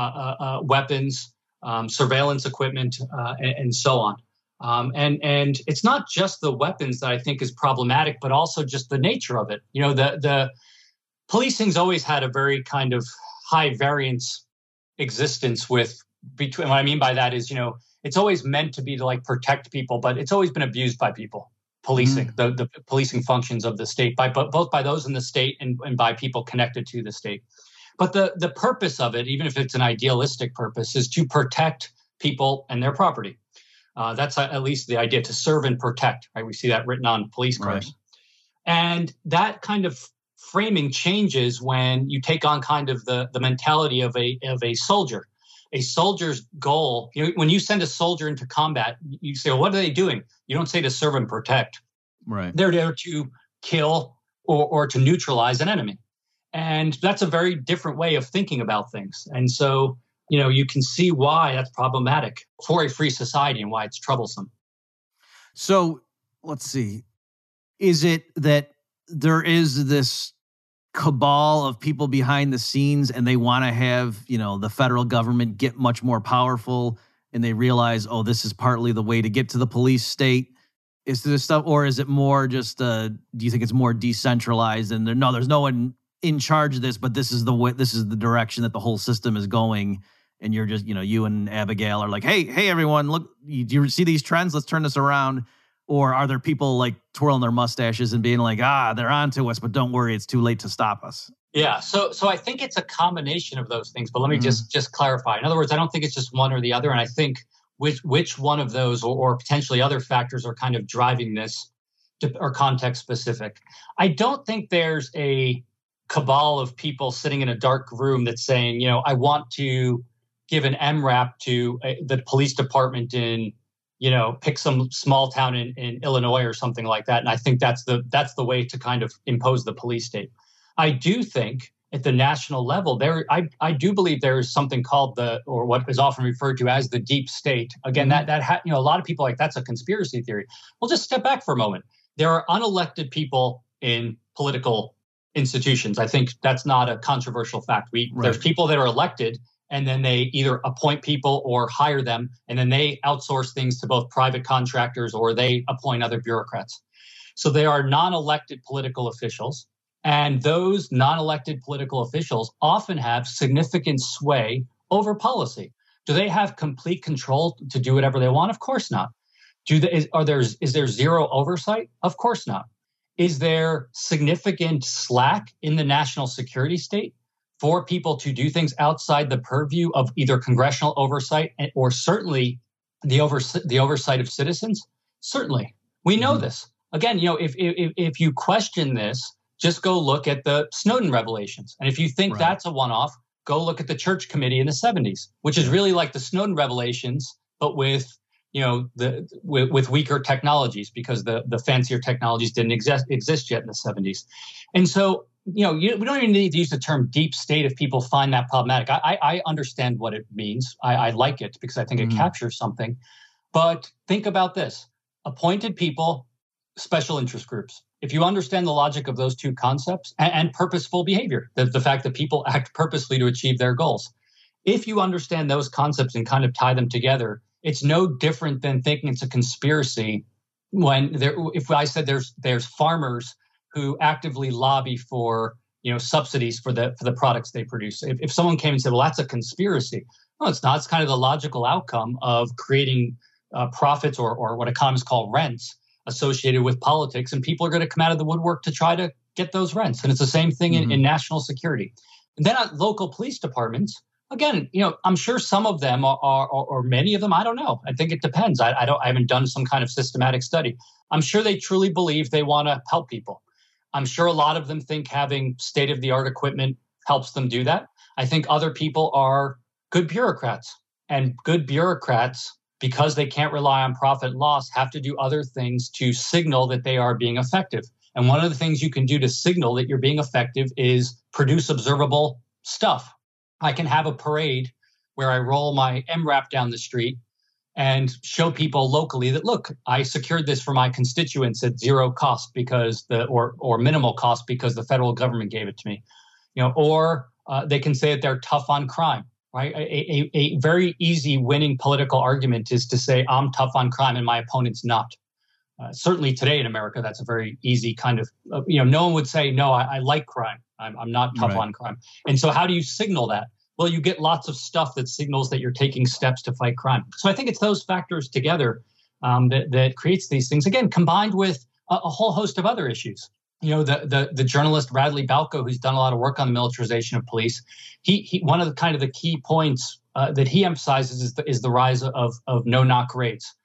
weapons, surveillance equipment, and so on. And it's not just the weapons that I think is problematic, but also just the nature of it. The policing's always had a very kind of high variance existence between what I mean by that is, it's always meant to be to like protect people, but it's always been abused by people. Policing, the policing functions of the state, both by those in the state and by people connected to the state. But the purpose of it, even if it's an idealistic purpose, is to protect people and their property. That's at least the idea, to serve and protect, right? We see that written on police cars. Right. And that kind of framing changes when you take on kind of the mentality of a soldier. A soldier's goal, when you send a soldier into combat, you say, well, what are they doing? You don't say to serve and protect. Right. They're there to kill or to neutralize an enemy. And that's a very different way of thinking about things. And so, you can see why that's problematic for a free society and why it's troublesome. So let's see. Is it that there is this cabal of people behind the scenes and they want to have, the federal government get much more powerful and they realize, oh, this is partly the way to get to the police state? Is this stuff, or is it more just, do you think it's more decentralized and there's no one in charge of this, but this is the direction that the whole system is going? And you're just, you and Abigail are like, hey, everyone, look, do you see these trends? Let's turn this around. Or are there people like twirling their mustaches and being like, they're onto us, but don't worry, it's too late to stop us? Yeah. So I think it's a combination of those things, but let me just clarify. In other words, I don't think it's just one or the other. And I think which one of those or potentially other factors are kind of driving this or context specific. I don't think there's a cabal of people sitting in a dark room that's saying, I want to give an MRAP to the police department in, pick some small town in Illinois or something like that. And I think that's the way to kind of impose the police state. I do think at the national level, I do believe there is something called or what is often referred to as the deep state. Again, a lot of people are like, that's a conspiracy theory. Well, just step back for a moment. There are unelected people in political institutions. I think that's not a controversial fact. There's people that are elected, and then they either appoint people or hire them, and then they outsource things to both private contractors or they appoint other bureaucrats. So they are non-elected political officials, and those non-elected political officials often have significant sway over policy. Do they have complete control to do whatever they want? Of course not. Is there zero oversight? Of course not. Is there significant slack in the national security state for people to do things outside the purview of either congressional oversight or certainly the oversight of citizens? Certainly. We know this. Again, if you question this, just go look at the Snowden revelations. And if you think that's a one-off, go look at the Church Committee in the 70s, which is really like the Snowden revelations, but with with weaker technologies, because the fancier technologies didn't exist yet in the 70s. And so, we don't even need to use the term deep state if people find that problematic. I understand what it means. I like it because I think it captures something. But think about this: appointed people, special interest groups. If you understand the logic of those two concepts and purposeful behavior, the fact that people act purposely to achieve their goals, if you understand those concepts and kind of tie them together, it's no different than thinking it's a conspiracy when if I said there's farmers who actively lobby for subsidies for the products they produce. If someone came and said, well, that's a conspiracy. No, it's not. It's kind of the logical outcome of creating profits or what economists call rents associated with politics. And people are going to come out of the woodwork to try to get those rents. And it's the same thing in national security. And then at local police departments, again, I'm sure some of them are or many of them, I don't know. I think it depends. I haven't done some kind of systematic study. I'm sure they truly believe they want to help people. I'm sure a lot of them think having state-of-the-art equipment helps them do that. I think other people are good bureaucrats, and good bureaucrats, because they can't rely on profit and loss, have to do other things to signal that they are being effective. And one of the things you can do to signal that you're being effective is produce observable stuff. I can have a parade where I roll my MRAP down the street and show people locally that, look, I secured this for my constituents at zero cost because or minimal cost because the federal government gave it to me. Or they can say that they're tough on crime, right? A very easy winning political argument is to say I'm tough on crime and my opponent's not. Certainly today in America, that's a very easy kind of, no one would say, no, I like crime. I'm not tough on crime. And so how do you signal that? Well, you get lots of stuff that signals that you're taking steps to fight crime. So I think it's those factors together that creates these things, again, combined with a whole host of other issues. The journalist Radley Balko, who's done a lot of work on the militarization of police, he one of the kind of the key points that he emphasizes is the rise of no-knock raids.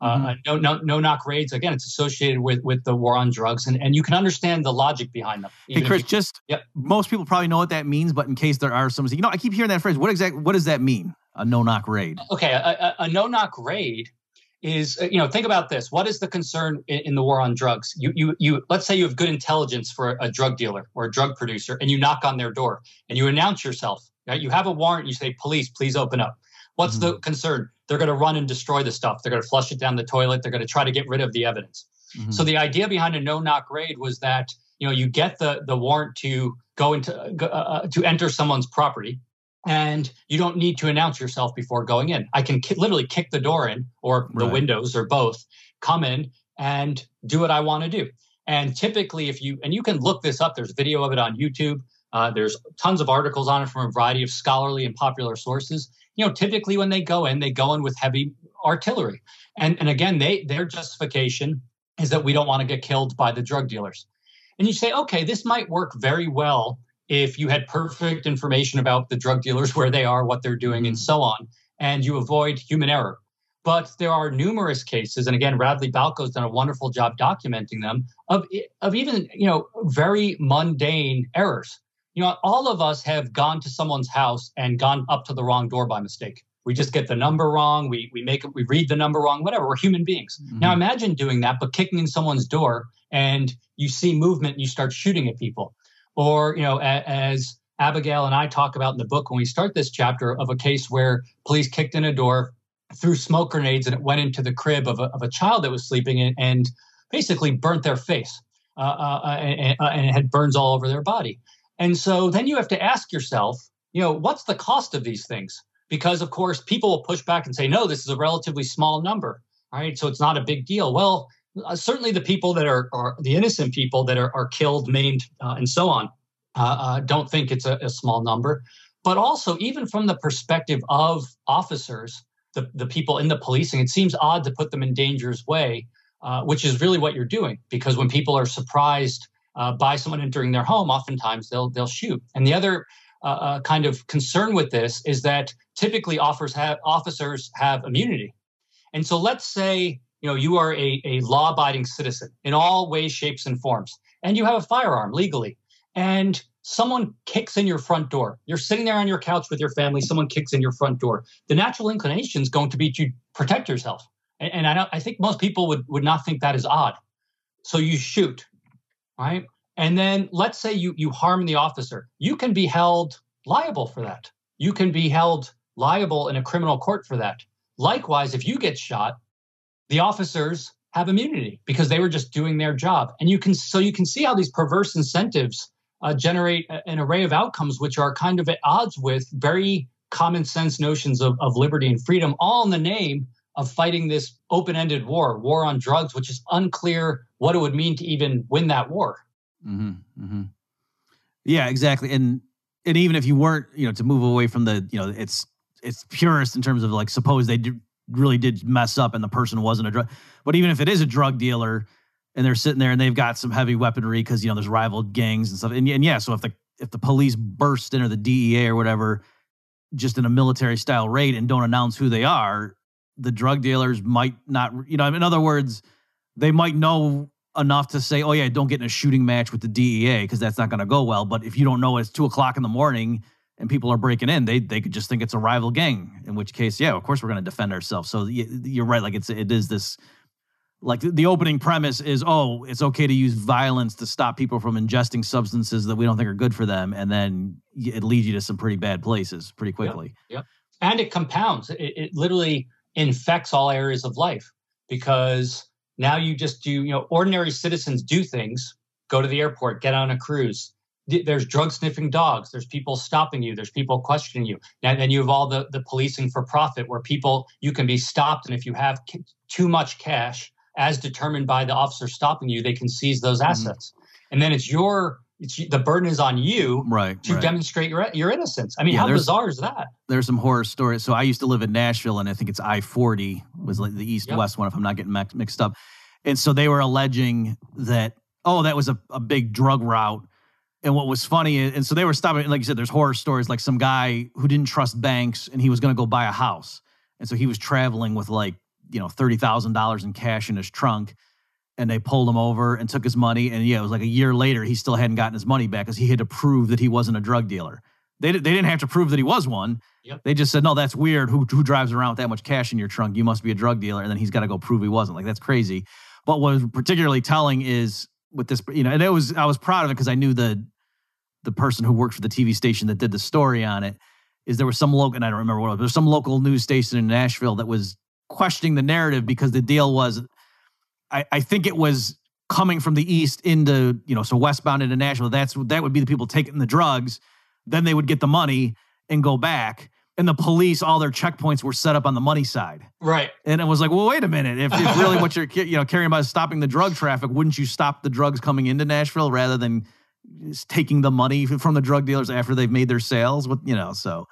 No-knock raids, again, it's associated with the war on drugs, and you can understand the logic behind them. Hey, Chris, most people probably know what that means, but in case there are some, I keep hearing that phrase. What does that mean, a no-knock raid? Okay, a no-knock raid is, think about this. What is the concern in the war on drugs? You let's say you have good intelligence for a drug dealer or a drug producer, and you knock on their door, and you announce yourself. Right? You have a warrant, you say, police, please open up. What's the concern? They're going to run and destroy the stuff. They're going to flush it down the toilet. They're going to try to get rid of the evidence. So the idea behind a no-knock raid was that you get the warrant to go into to enter someone's property, and you don't need to announce yourself before going in. I can literally kick the door in, or the windows, or both. Come in and do what I want to do. And typically, you can look this up. There's video of it on YouTube. There's tons of articles on it from a variety of scholarly and popular sources. Typically when they go in with heavy artillery. And again, their justification is that we don't want to get killed by the drug dealers. And you say, okay, this might work very well if you had perfect information about the drug dealers, where they are, what they're doing, and so on, and you avoid human error. But there are numerous cases, and again, Radley Balko's done a wonderful job documenting them, of even, very mundane errors. All of us have gone to someone's house and gone up to the wrong door by mistake. We just get the number wrong. We read the number wrong, whatever. We're human beings. Now imagine doing that, but kicking in someone's door and you see movement and you start shooting at people. Or, as Abigail and I talk about in the book when we start this chapter, of a case where police kicked in a door, threw smoke grenades, and it went into the crib of a child that was sleeping and basically burnt their face and it had burns all over their body. And so then you have to ask yourself, what's the cost of these things? Because, of course, people will push back and say, no, this is a relatively small number, right? So it's not a big deal. Well, certainly the people that are the innocent people that are killed, maimed, and so on, don't think it's a small number. But also, even from the perspective of officers, the people in the policing, it seems odd to put them in danger's way, which is really what you're doing. Because when people are surprised by someone entering their home, oftentimes they'll shoot. And the other kind of concern with this is that typically officers have immunity. And so let's say you are a law-abiding citizen in all ways, shapes, and forms, and you have a firearm legally, and someone kicks in your front door. You're sitting there on your couch with your family. Someone kicks in your front door. The natural inclination is going to be to protect yourself. And I think most people would not think that is odd. So you shoot, right? And then let's say you harm the officer. You can be held liable for that. You can be held liable in a criminal court for that. Likewise, if you get shot, the officers have immunity because they were just doing their job. And you can see how these perverse incentives generate an array of outcomes which are kind of at odds with very common sense notions of liberty and freedom, all in the name of fighting this open-ended war on drugs, which is unclear what it would mean to even win that war. Mm-hmm, mm-hmm. Yeah, exactly. And even if you weren't, to move away from the, it's purist in terms of like, suppose they really did mess up and the person wasn't a drug, but even if it is a drug dealer and they're sitting there and they've got some heavy weaponry because, there's rival gangs and stuff. And yeah, so if the police burst in or the DEA or whatever, just in a military style raid and don't announce who they are, the drug dealers might not, in other words, they might know enough to say, oh yeah, don't get in a shooting match with the DEA because that's not going to go well. But if you don't know it's 2:00 in the morning and people are breaking in, they could just think it's a rival gang, in which case, yeah, of course we're going to defend ourselves. So you're right. Like it is this, like the opening premise is, oh, it's okay to use violence to stop people from ingesting substances that we don't think are good for them. And then it leads you to some pretty bad places pretty quickly. Yep. And it compounds. It literally infects all areas of life because now you just do, ordinary citizens do things, go to the airport, get on a cruise. There's drug sniffing dogs. There's people stopping you. There's people questioning you. And then you have all the policing for profit where you can be stopped. And if you have too much cash, as determined by the officer stopping you, they can seize those assets. And then the burden is on you to demonstrate your innocence. I mean, how bizarre is that? There's some horror stories. So I used to live in Nashville, and I think it's I-40 was like the east-west one, if I'm not getting mixed up. And so they were alleging that, that was a big drug route. And what was funny, and so they were stopping, like you said, there's horror stories, like some guy who didn't trust banks, and he was going to go buy a house. And so he was traveling with $30,000 in cash in his trunk. And they pulled him over and took his money. And it was like a year later, he still hadn't gotten his money back because he had to prove that he wasn't a drug dealer. They didn't have to prove that he was one. Yep. They just said, no, that's weird. Who drives around with that much cash in your trunk? You must be a drug dealer. And then he's got to go prove he wasn't. Like, that's crazy. But what was particularly telling is with this, and I was proud of it because I knew the person who worked for the TV station that did the story on it, is there was some local, and I don't remember what it was, there was some local news station in Nashville that was questioning the narrative because the deal was, I think it was coming from the east into, so westbound into Nashville. That would be the people taking the drugs. Then they would get the money and go back. And the police, all their checkpoints were set up on the money side. Right. And it was like, well, wait a minute. If really what you're caring about is stopping the drug traffic, wouldn't you stop the drugs coming into Nashville rather than just taking the money from the drug dealers after they've made their sales? So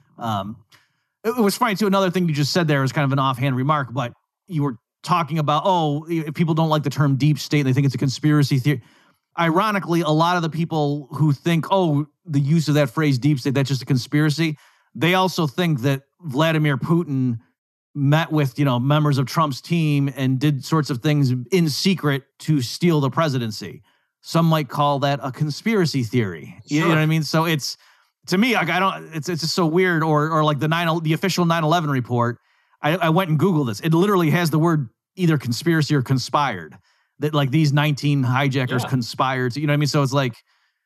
it was funny too. Another thing you just said there was kind of an offhand remark, but you were talking about, if people don't like the term deep state, they think it's a conspiracy theory. Ironically, a lot of the people who think, the use of that phrase deep state, that's just a conspiracy, they also think that Vladimir Putin met with, members of Trump's team and did sorts of things in secret to steal the presidency. Some might call that a conspiracy theory. Sure. You know what I mean? So it's, to me, like, it's just so weird. Or like the official 9/11 report, I went and Googled this. It literally has the word either conspiracy or conspired, that like these 19 hijackers conspired to, So it's like,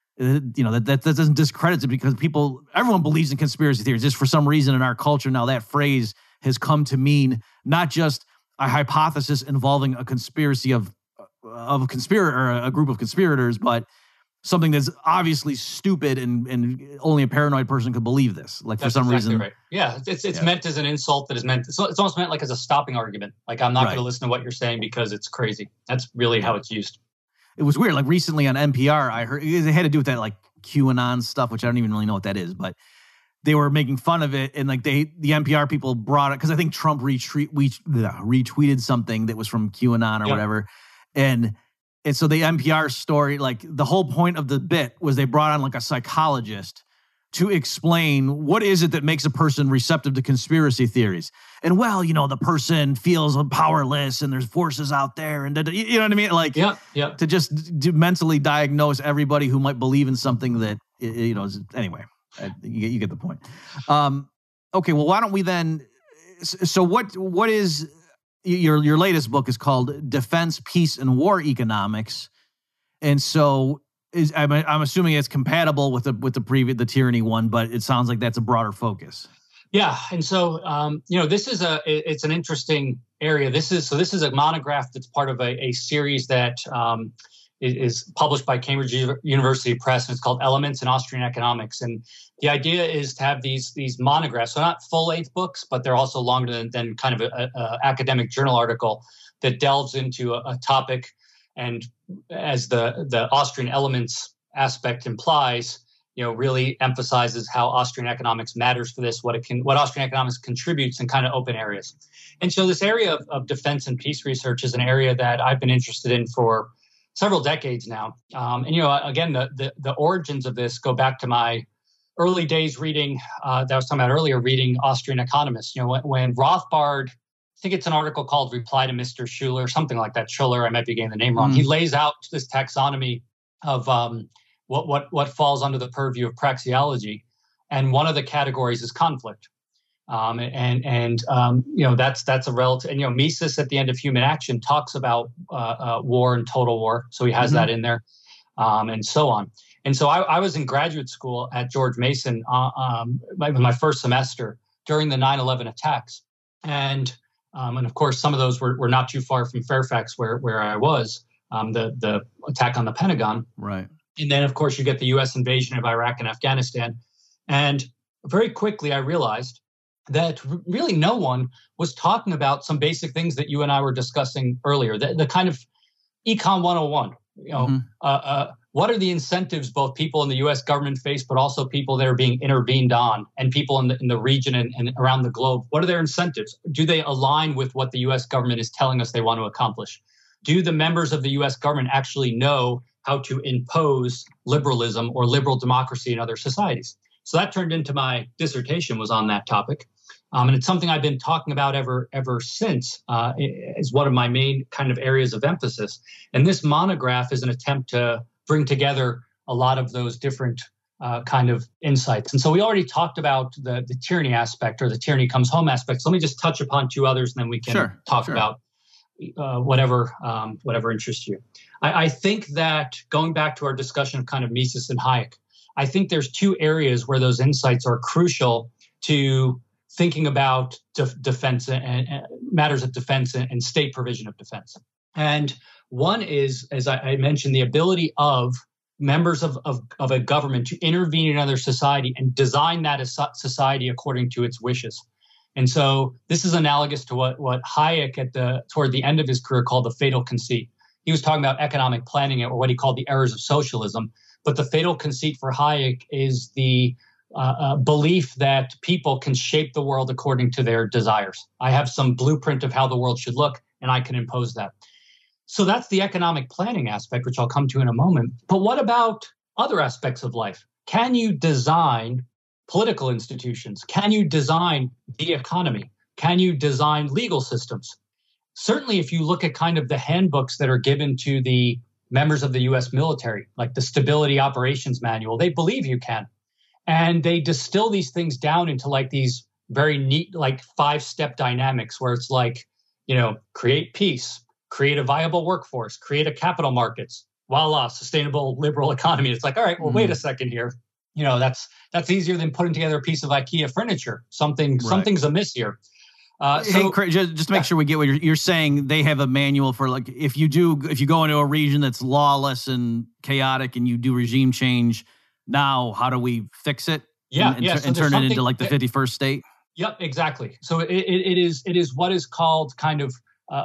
that doesn't discredit it because everyone believes in conspiracy theories. Just for some reason in our culture now, that phrase has come to mean not just a hypothesis involving a conspiracy of a conspirator or a group of conspirators, but something that's obviously stupid and only a paranoid person could believe this. Like, that's for some reason. Right. Yeah. It's meant as an insult that is meant. It's almost meant like as a stopping argument. Like, I'm not going to listen to what you're saying because it's crazy. That's really how it's used. It was weird. Like recently on NPR, I heard it had to do with that like QAnon stuff, which I don't even really know what that is, but they were making fun of it. And like the NPR people brought it because I think Trump retweeted something that was from QAnon or whatever. And so the NPR story, like the whole point of the bit was they brought on like a psychologist to explain what is it that makes a person receptive to conspiracy theories. And the person feels powerless and there's forces out there and you know what I mean? Like to just mentally diagnose everybody who might believe in something that, anyway, you get the point. Okay, well, why don't we then, so what is, your latest book is called Defense, Peace, and War Economics. And so I'm assuming it's compatible with the tyranny one, but it sounds like that's a broader focus. Yeah. And so, this is it's an interesting area. This is a monograph that's part of a series that is published by Cambridge University Press, and it's called Elements in Austrian Economics. And the idea is to have these monographs, so not full-length books, but they're also longer than kind of a academic journal article that delves into a topic. And as the Austrian Elements aspect implies, really emphasizes how Austrian economics matters for this, what Austrian economics contributes in kind of open areas. And so this area of defense and peace research is an area that I've been interested in for several decades now. And again, the origins of this go back to my early days reading, that I was talking about earlier, reading Austrian economists. When Rothbard, I think it's an article called Reply to Mr. Schuller, something like that. Schuller, I might be getting the name wrong. He lays out this taxonomy of what falls under the purview of praxeology, and one of the categories is conflict. That's a relative. And Mises at the end of Human Action talks about war and total war, so he has that in there, and so on. And so I was in graduate school at George Mason my first semester during the 9/11 attacks, and of course some of those were not too far from Fairfax, where I was, the attack on the Pentagon, right. And then, of course, you get the U.S. invasion of Iraq and Afghanistan. And very quickly, I realized that really no one was talking about some basic things that you and I were discussing earlier, the kind of Econ 101. What are the incentives both people in the U.S. government face, but also people that are being intervened on, and people in the region and around the globe? What are their incentives? Do they align with what the U.S. government is telling us they want to accomplish? Do the members of the U.S. government actually know how to impose liberalism or liberal democracy in other societies? So that turned into my dissertation, was on that topic. And it's something I've been talking about ever since, as one of my main kind of areas of emphasis. And this monograph is an attempt to bring together a lot of those different kind of insights. And so we already talked about the tyranny aspect, or the tyranny comes home aspect. So let me just touch upon two others, and then we can talk about whatever interests you. I think that, going back to our discussion of kind of Mises and Hayek, I think there's two areas where those insights are crucial to thinking about defense and matters of defense and state provision of defense. And one is, as I mentioned, the ability of members of a government to intervene in another society and design that society according to its wishes. And so this is analogous to what Hayek toward the end of his career called the fatal conceit. He was talking about economic planning, or what he called the errors of socialism. But the fatal conceit for Hayek is the belief that people can shape the world according to their desires. I have some blueprint of how the world should look, and I can impose that. So that's the economic planning aspect, which I'll come to in a moment. But what about other aspects of life? Can you design political institutions? Can you design the economy? Can you design legal systems? Certainly, if you look at kind of the handbooks that are given to the members of the U.S. military, like the Stability Operations Manual, they believe you can. And they distill these things down into like these very neat, like 5-step dynamics, where it's like, create peace, create a viable workforce, create a capital markets, voila, sustainable liberal economy. It's like, all right, well, wait a second here. That's easier than putting together a piece of IKEA furniture. Something's amiss here. Hey, Craig, just to make sure we get what you're saying, they have a manual for, like, if you go into a region that's lawless and chaotic and you do regime change, now how do we fix it? And turn it into like the 51st state? Yep, exactly. So it is what is called kind of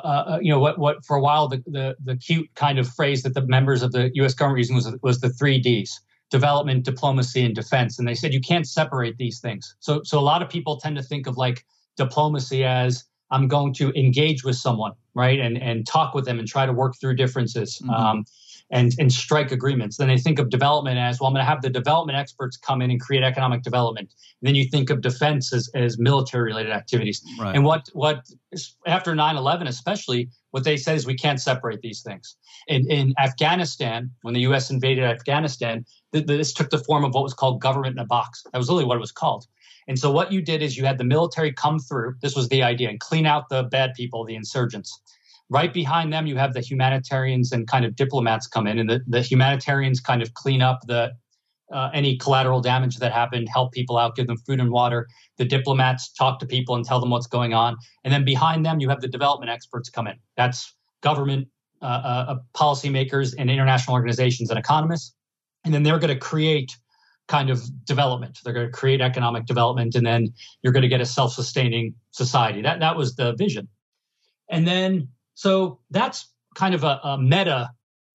what for a while the cute kind of phrase that the members of the U.S. government used was the 3 Ds: development, diplomacy, and defense. And they said you can't separate these things. So a lot of people tend to think of like diplomacy as, I'm going to engage with someone, right, and talk with them and try to work through differences, and strike agreements. Then they think of development as, well, I'm going to have the development experts come in and create economic development. And then you think of defense as military-related activities. Right. And what after 9/11 especially, what they said is we can't separate these things. In Afghanistan, when the U.S. invaded Afghanistan, this took the form of what was called government in a box. That was literally what it was called. And so what you did is you had the military come through, this was the idea, and clean out the bad people, the insurgents. Right behind them, you have the humanitarians and kind of diplomats come in, and the humanitarians kind of clean up any collateral damage that happened, help people out, give them food and water. The diplomats talk to people and tell them what's going on. And then behind them, you have the development experts come in. That's government policymakers and international organizations and economists. And then they're going to create kind of development. They're going to create economic development, and then you're going to get a self-sustaining society. That was the vision. And then, so that's kind of a meta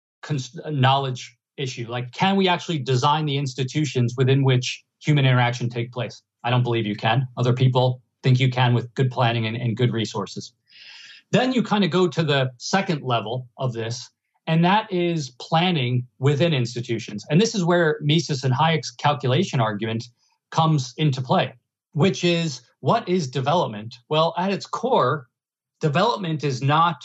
knowledge issue. Like, can we actually design the institutions within which human interaction take place? I don't believe you can. Other people think you can with good planning and good resources. Then you kind of go to the second level of this, and that is planning within institutions. And this is where Mises and Hayek's calculation argument comes into play, which is, what is development? Well, at its core, development is not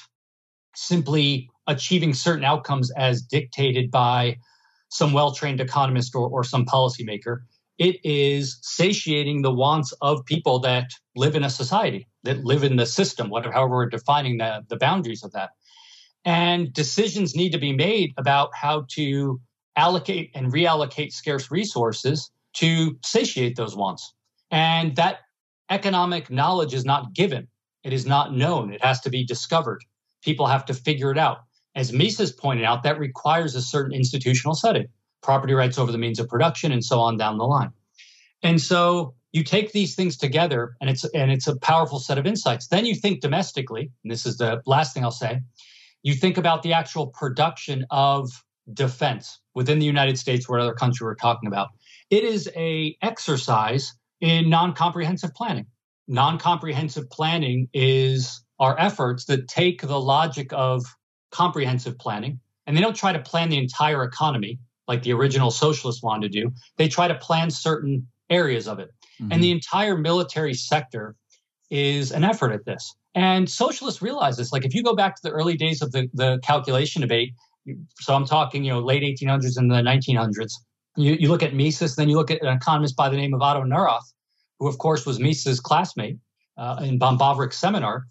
simply achieving certain outcomes as dictated by some well-trained economist or some policymaker. It is satiating the wants of people that live in a society, that live in the system, however we're defining the boundaries of that. And decisions need to be made about how to allocate and reallocate scarce resources to satiate those wants. And that economic knowledge is not given. It is not known. It has to be discovered. People have to figure it out. As Mises pointed out, that requires a certain institutional setting, property rights over the means of production, and so on down the line. And so you take these things together, and it's a powerful set of insights. Then you think domestically, and this is the last thing I'll say, you think about the actual production of defense within the United States or other country we're talking about. It is an exercise in non-comprehensive planning. Non-comprehensive planning is our efforts that take the logic of comprehensive planning, and they don't try to plan the entire economy like the original socialists wanted to do. They try to plan certain areas of it. Mm-hmm. And the entire military sector is an effort at this. And socialists realize this. Like, if you go back to the early days of the calculation debate, so I'm talking, late 1800s and the 1900s, you look at Mises, then you look at an economist by the name of Otto Neurath, who, of course, was Mises' classmate in von Bavarich's seminar.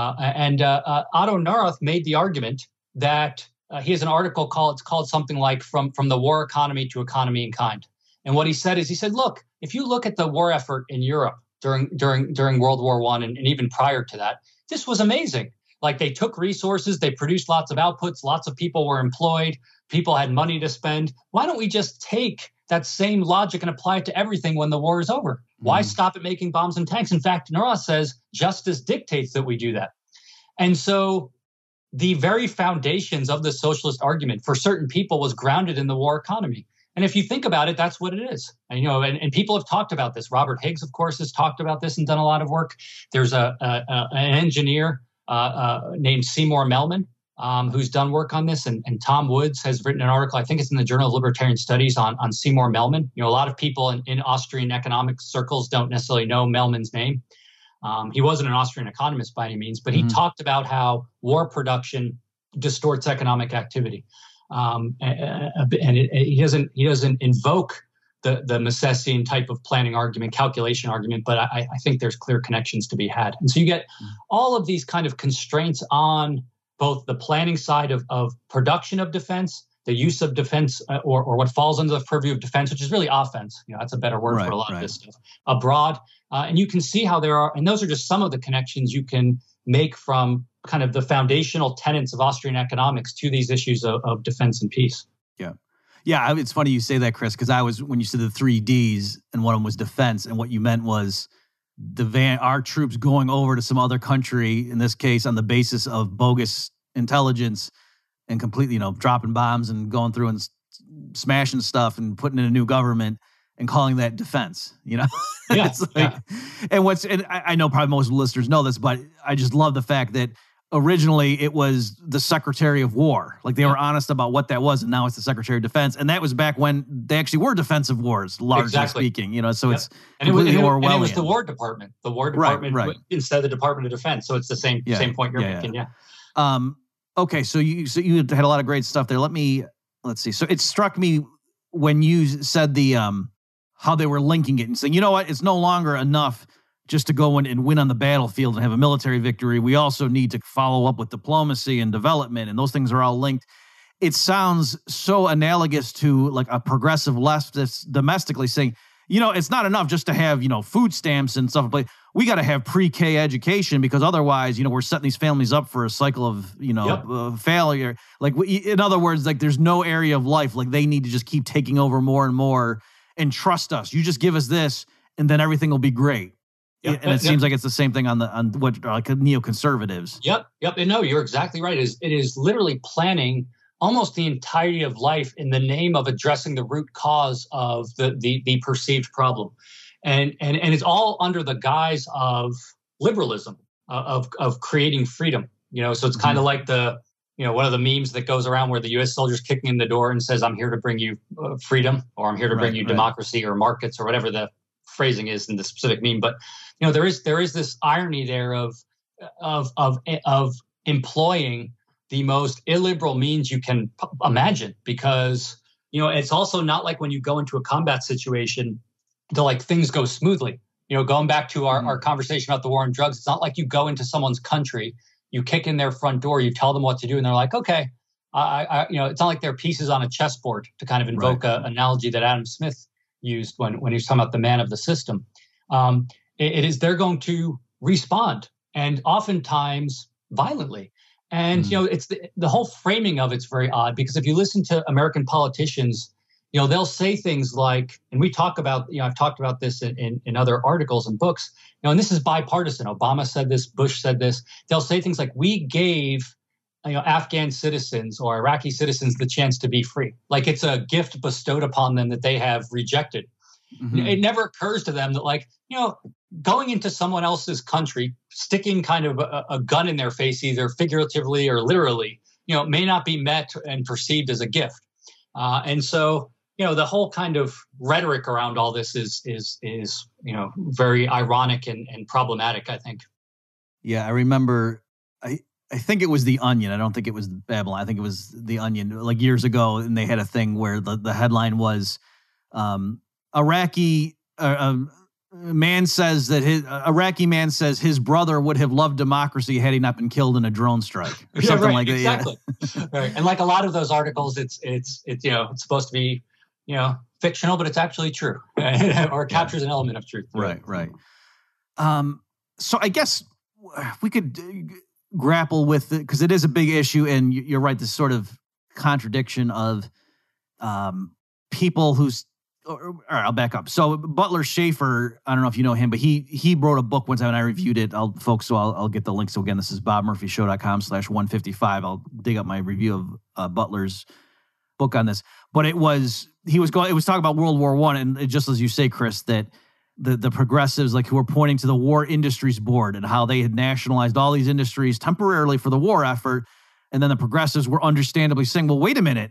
Otto Neurath made the argument that he has an article it's called something like From the War Economy to Economy in Kind. And what he said, look, if you look at the war effort in Europe during World War I and even prior to that, this was amazing. Like, they took resources, they produced lots of outputs, lots of people were employed, people had money to spend. Why don't we just take that same logic and apply it to everything when the war is over? Why stop at making bombs and tanks? In fact, Neurath says justice dictates that we do that. And so the very foundations of the socialist argument for certain people was grounded in the war economy. And if you think about it, that's what it is. And people have talked about this. Robert Higgs, of course, has talked about this and done a lot of work. There's an engineer named Seymour Melman who's done work on this. And Tom Woods has written an article, I think it's in the Journal of Libertarian Studies, on Seymour Melman. A lot of people in Austrian economic circles don't necessarily know Melman's name. He wasn't an Austrian economist by any means, but he talked about how war production distorts economic activity. He doesn't invoke the Misesian type of planning argument, calculation argument, but I think there's clear connections to be had. And so you get all of these kind of constraints on both the planning side of production of defense, the use of defense, or what falls under the purview of defense, which is really offense. That's a better word for a lot of this stuff, abroad. And you can see how there are, and those are just some of the connections you can make from kind of the foundational tenets of Austrian economics to these issues of defense and peace. Yeah, it's funny you say that, Chris, because when you said the 3 Ds and one of them was defense, and what you meant was our troops going over to some other country, in this case on the basis of bogus intelligence and completely, dropping bombs and going through and smashing stuff and putting in a new government and calling that defense, Yeah, And I know probably most listeners know this, but I just love the fact that originally it was the Secretary of War. Like, they were honest about what that was, and now it's the Secretary of Defense. And that was back when they actually were defensive wars, largely speaking. So it's completely Orwellian. And it was the War Department. The War Department instead of the Department of Defense. So it's the same point you're making. Yeah. Okay, so you had a lot of great stuff there. Let's see. So it struck me when you said how they were linking it and saying, you know what, it's no longer enough just to go in and win on the battlefield and have a military victory. We also need to follow up with diplomacy and development, and those things are all linked. It sounds so analogous to like a progressive leftist domestically saying, it's not enough just to have, food stamps and stuff. But we got to have pre-K education, because otherwise, we're setting these families up for a cycle of, failure. Like, in other words, like, there's no area of life. Like, they need to just keep taking over more and more and trust us. You just give us this and then everything will be great. Yep. And it seems like it's the same thing on what like neoconservatives. Yep. And no, you're exactly right. It is literally planning almost the entirety of life in the name of addressing the root cause of the perceived problem. And it's all under the guise of liberalism, of creating freedom. So it's kind of like one of the memes that goes around where the U.S. soldier's kicking in the door and says, "I'm here to bring you freedom," or "I'm here to bring you democracy," or markets, or whatever the phrasing is in the specific meme. But there is this irony there of employing the most illiberal means you can imagine, because it's also not like when you go into a combat situation, things go smoothly. Going back to our conversation about the war on drugs, it's not like you go into someone's country, you kick in their front door, you tell them what to do, and they're like, okay. It's not like they're pieces on a chessboard, to kind of invoke an analogy that Adam Smith used when he was talking about the man of the system. They're going to respond, and oftentimes violently. And, it's the whole framing of it's very odd, because if you listen to American politicians, they'll say things like, and we talk about, I've talked about this in other articles and books, and this is bipartisan. Obama said this, Bush said this. They'll say things like, we gave Afghan citizens or Iraqi citizens the chance to be free. Like it's a gift bestowed upon them that they have rejected. Mm-hmm. It never occurs to them that going into someone else's country, sticking kind of a gun in their face, either figuratively or literally, may not be met and perceived as a gift. And so, the whole kind of rhetoric around all this is very ironic and problematic, I think. Yeah, I remember, I think it was The Onion. I don't think it was Babylon. I think it was The Onion, like years ago, and they had a thing where the headline was Iraqi man says his brother would have loved democracy had he not been killed in a drone strike, or something like that. Exactly. Right. And like a lot of those articles, it's supposed to be fictional, but it's actually true, or it captures an element of truth. Right. So I guess we could grapple with it, because it is a big issue, and you're right, this sort of contradiction of people who's, all right, I'll back up. So Butler Schaefer, I don't know if you know him, but he wrote a book one time and I reviewed it. I'll get the link. So again, this is bobmurphyshow.com/155. I'll dig up my review of Butler's book on this. But it was talking about World War I, and just as you say, Chris, that the progressives, who were pointing to the War Industries Board and how they had nationalized all these industries temporarily for the war effort. And then the progressives were understandably saying, well, wait a minute,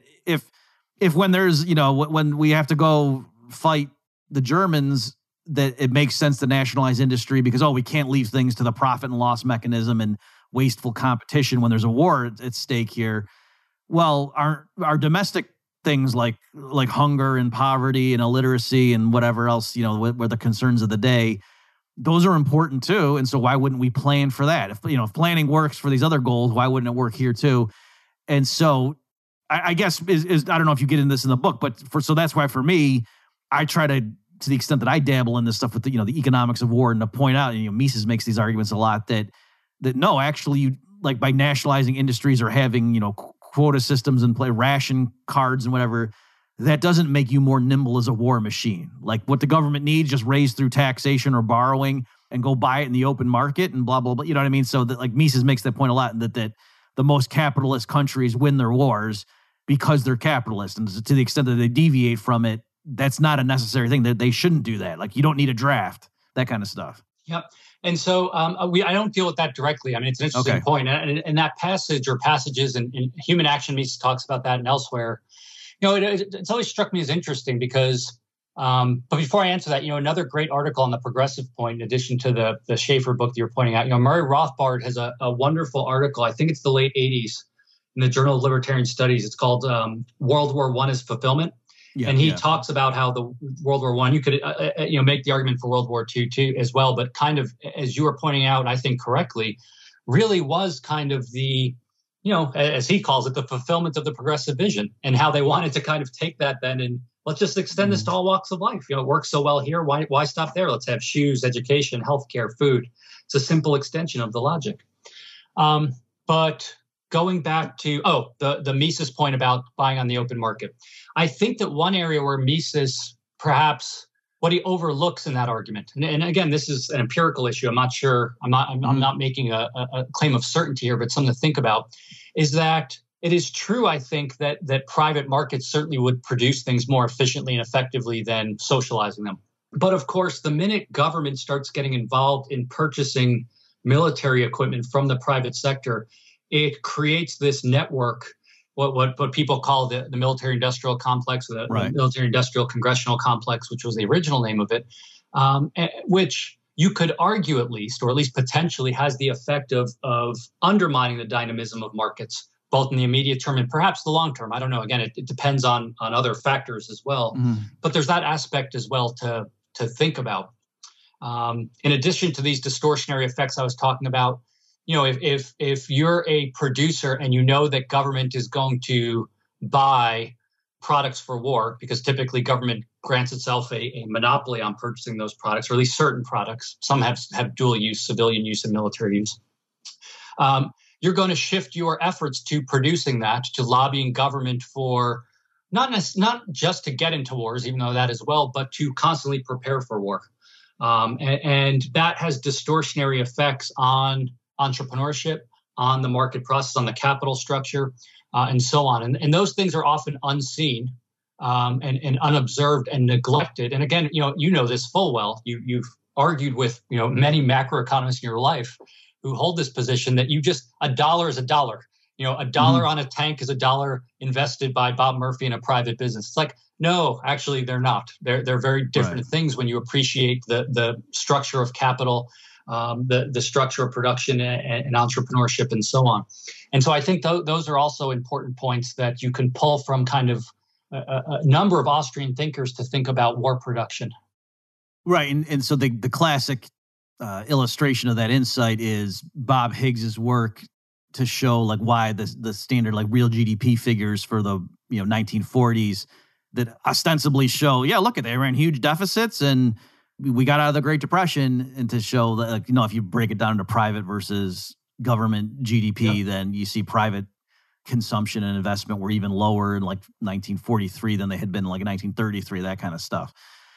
if when there's, when we have to go fight the Germans, that it makes sense to nationalize industry because, we can't leave things to the profit and loss mechanism and wasteful competition when there's a war at stake here. Well, our domestic things like hunger and poverty and illiteracy and whatever else, were the concerns of the day, those are important too. And so why wouldn't we plan for that? If planning works for these other goals, why wouldn't it work here too? And so I guess is I don't know if you get into this in the book, but so that's why for me, I try to the extent that I dabble in this stuff with the economics of war, and to point out, Mises makes these arguments a lot that no, actually, you by nationalizing industries or having quota systems and ration cards and whatever, that doesn't make you more nimble as a war machine. Like what the government needs, just raise through taxation or borrowing and go buy it in the open market and blah blah blah. You know what I mean? So that Mises makes that point a lot, that the most capitalist countries win their wars because they're capitalist, and to the extent that they deviate from it, that's not a necessary thing. That they shouldn't do that. You don't need a draft, that kind of stuff. Yep. And so I don't deal with that directly. I mean, it's an interesting point. And that passage or passages in Human Action, Mises talks about that and elsewhere. It's always struck me as interesting because, but before I answer that, another great article on the progressive point, in addition to the Schaefer book that you're pointing out, Murray Rothbard has a wonderful article. I think it's the late 80s in the Journal of Libertarian Studies. It's called World War I as Fulfillment. Yeah, and he talks about how the World War I, you could make the argument for World War II too as well, but kind of, as you were pointing out, I think correctly, really was kind of the, as he calls it, the fulfillment of the progressive vision, and how they wanted to kind of take that then let's just extend this to all walks of life. It works so well here. Why stop there? Let's have shoes, education, healthcare, food. It's a simple extension of the logic. But going back to, the Mises point about buying on the open market. I think that one area where Mises perhaps what he overlooks in that argument, and again, this is an empirical issue. I'm not sure. I'm not making a claim of certainty here, but something to think about is that it is true, I think, that private markets certainly would produce things more efficiently and effectively than socializing them. But of course, the minute government starts getting involved in purchasing military equipment from the private sector, it creates this network, what people call the military-industrial complex, the military-industrial congressional complex, which was the original name of it, which you could argue at least potentially has the effect of undermining the dynamism of markets, both in the immediate term and perhaps the long term. I don't know. Again, it depends on other factors as well. But there's that aspect as well to think about. In addition to these distortionary effects I was talking about, if you're a producer and you know that government is going to buy products for war, because typically government grants itself a monopoly on purchasing those products, or at least certain products. Some have dual use, civilian use and military use. You're going to shift your efforts to producing that, to lobbying government for not just to get into wars, even though that as well, but to constantly prepare for war. And that has distortionary effects on entrepreneurship, on the market process, on the capital structure, and so on. And those things are often unseen and unobserved and neglected. And again, you know this full well. You've argued with many macroeconomists in your life who hold this position that a dollar is a dollar. A dollar on a tank is a dollar invested by Bob Murphy in a private business. It's like, no, actually, they're not. They're very different things when you appreciate the structure of capital, the structure of production and entrepreneurship and so on. And so I think those are also important points that you can pull from kind of a number of Austrian thinkers to think about war production. Right. And so the classic illustration of that insight is Bob Higgs's work to show like why the standard like real GDP figures for the 1940s that ostensibly show, look at they ran huge deficits and we got out of the Great Depression, and to show that if you break it down into private versus government GDP, then you see private consumption and investment were even lower in like 1943 than they had been in like 1933, that kind of stuff.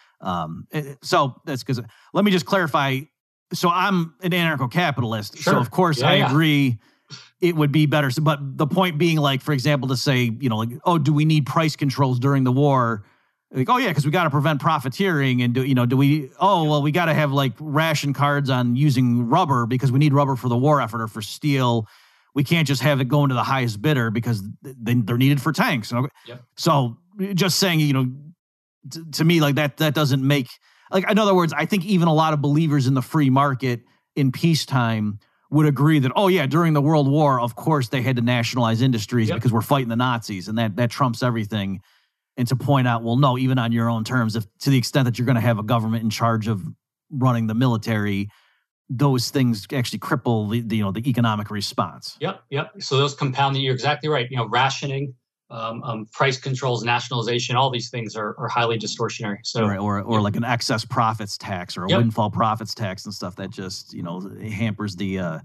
So that's because, let me just clarify. So I'm an anarcho-capitalist. Sure. So of course I agree it would be better. So, but the point being, like, for example, to say, do we need price controls during the war? Like, because we got to prevent profiteering. And we got to have like ration cards on using rubber because we need rubber for the war effort, or for steel. We can't just have it going to the highest bidder because they're needed for tanks. So just saying, to me, like that doesn't make, like, in other words, I think even a lot of believers in the free market in peacetime would agree that, during the World War, of course, they had to nationalize industries because we're fighting the Nazis, and that trumps everything. And to point out, well, no, even on your own terms, if to the extent that you're going to have a government in charge of running the military, those things actually cripple the economic response. Yep. So those compounding, you're exactly right. Rationing, price controls, nationalization, all these things are highly distortionary. So, or like an excess profits tax or a windfall profits tax and stuff that just hampers the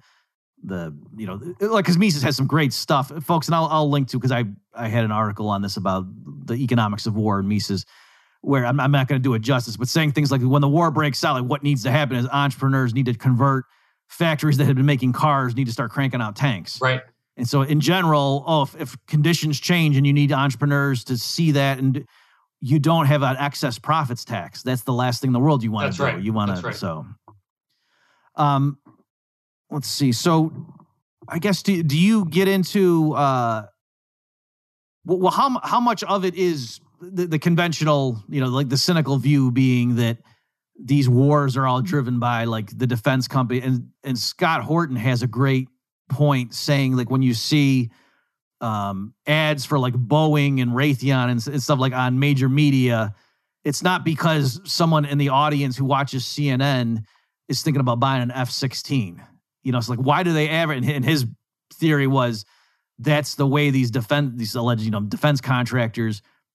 because Mises has some great stuff, folks, and I'll link to, because I had an article on this about the economics of war and Mises, where I'm not going to do it justice, but saying things like when the war breaks out, like what needs to happen is entrepreneurs need to convert factories that had been making cars need to start cranking out tanks. Right. And so in general, if conditions change and you need entrepreneurs to see that, and you don't have an excess profits tax, that's the last thing in the world you want to do. Right. You want to, right. So, let's see. So I guess, do you get into, how much of it is the conventional, like the cynical view being that these wars are all driven by like the defense company, and Scott Horton has a great point saying, like, when you see ads for like Boeing and Raytheon and stuff like on major media, it's not because someone in the audience who watches CNN is thinking about buying an F-16. It's like, why do they ever? And his theory was that's the way these alleged defense contractors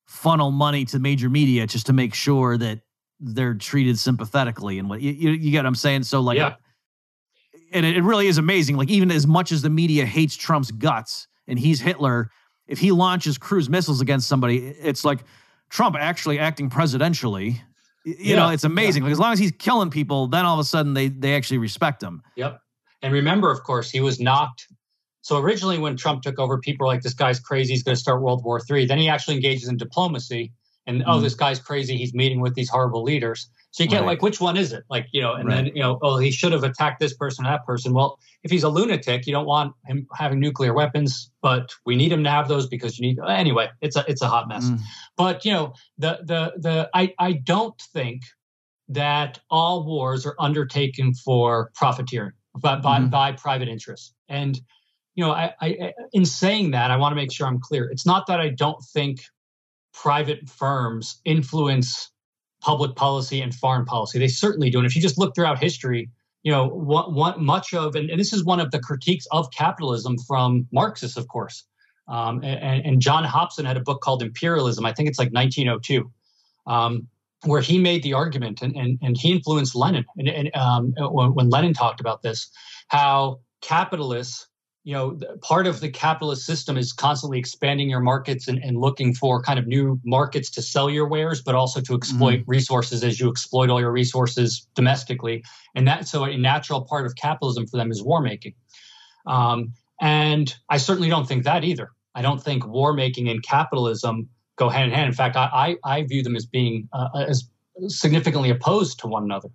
funnel money to major media just to make sure that they're treated sympathetically and what you get what I'm saying? So like, Yeah. And it really is amazing. Like even as much as the media hates Trump's guts and he's Hitler, if he launches cruise missiles against somebody, it's like Trump actually acting presidentially. You know, it's amazing. Like as long as he's killing people, then all of a sudden they actually respect him. Yep. And remember, of course, he was knocked. So originally when Trump took over, people were like, this guy's crazy. He's going to start World War III. Then he actually engages in diplomacy. And, oh, this guy's crazy. He's meeting with these horrible leaders. So you get like, which one is it? Like, you know, and then, you know, oh, he should have attacked this person or that person. Well, if he's a lunatic, you don't want him having nuclear weapons, but we need him to have those because you need, anyway, it's a hot mess. But, you know, I don't think that all wars are undertaken for profiteering by private interests. And, you know, I in saying that, I want to make sure I'm clear. It's not that I don't think private firms influence public policy and foreign policy. They certainly do. And if you just look throughout history, you know, much of, and this is one of the critiques of capitalism from Marxists, of course. And John Hobson had a book called Imperialism. I think it's like 1902, where he made the argument, and he influenced Lenin. And when Lenin talked about this, how capitalists, you know, part of the capitalist system is constantly expanding your markets and looking for kind of new markets to sell your wares, but also to exploit resources as you exploit all your resources domestically. And so a natural part of capitalism for them is war making. And I certainly don't think that either. I don't think war making and capitalism go hand in hand. In fact, I view them as being as significantly opposed to one another.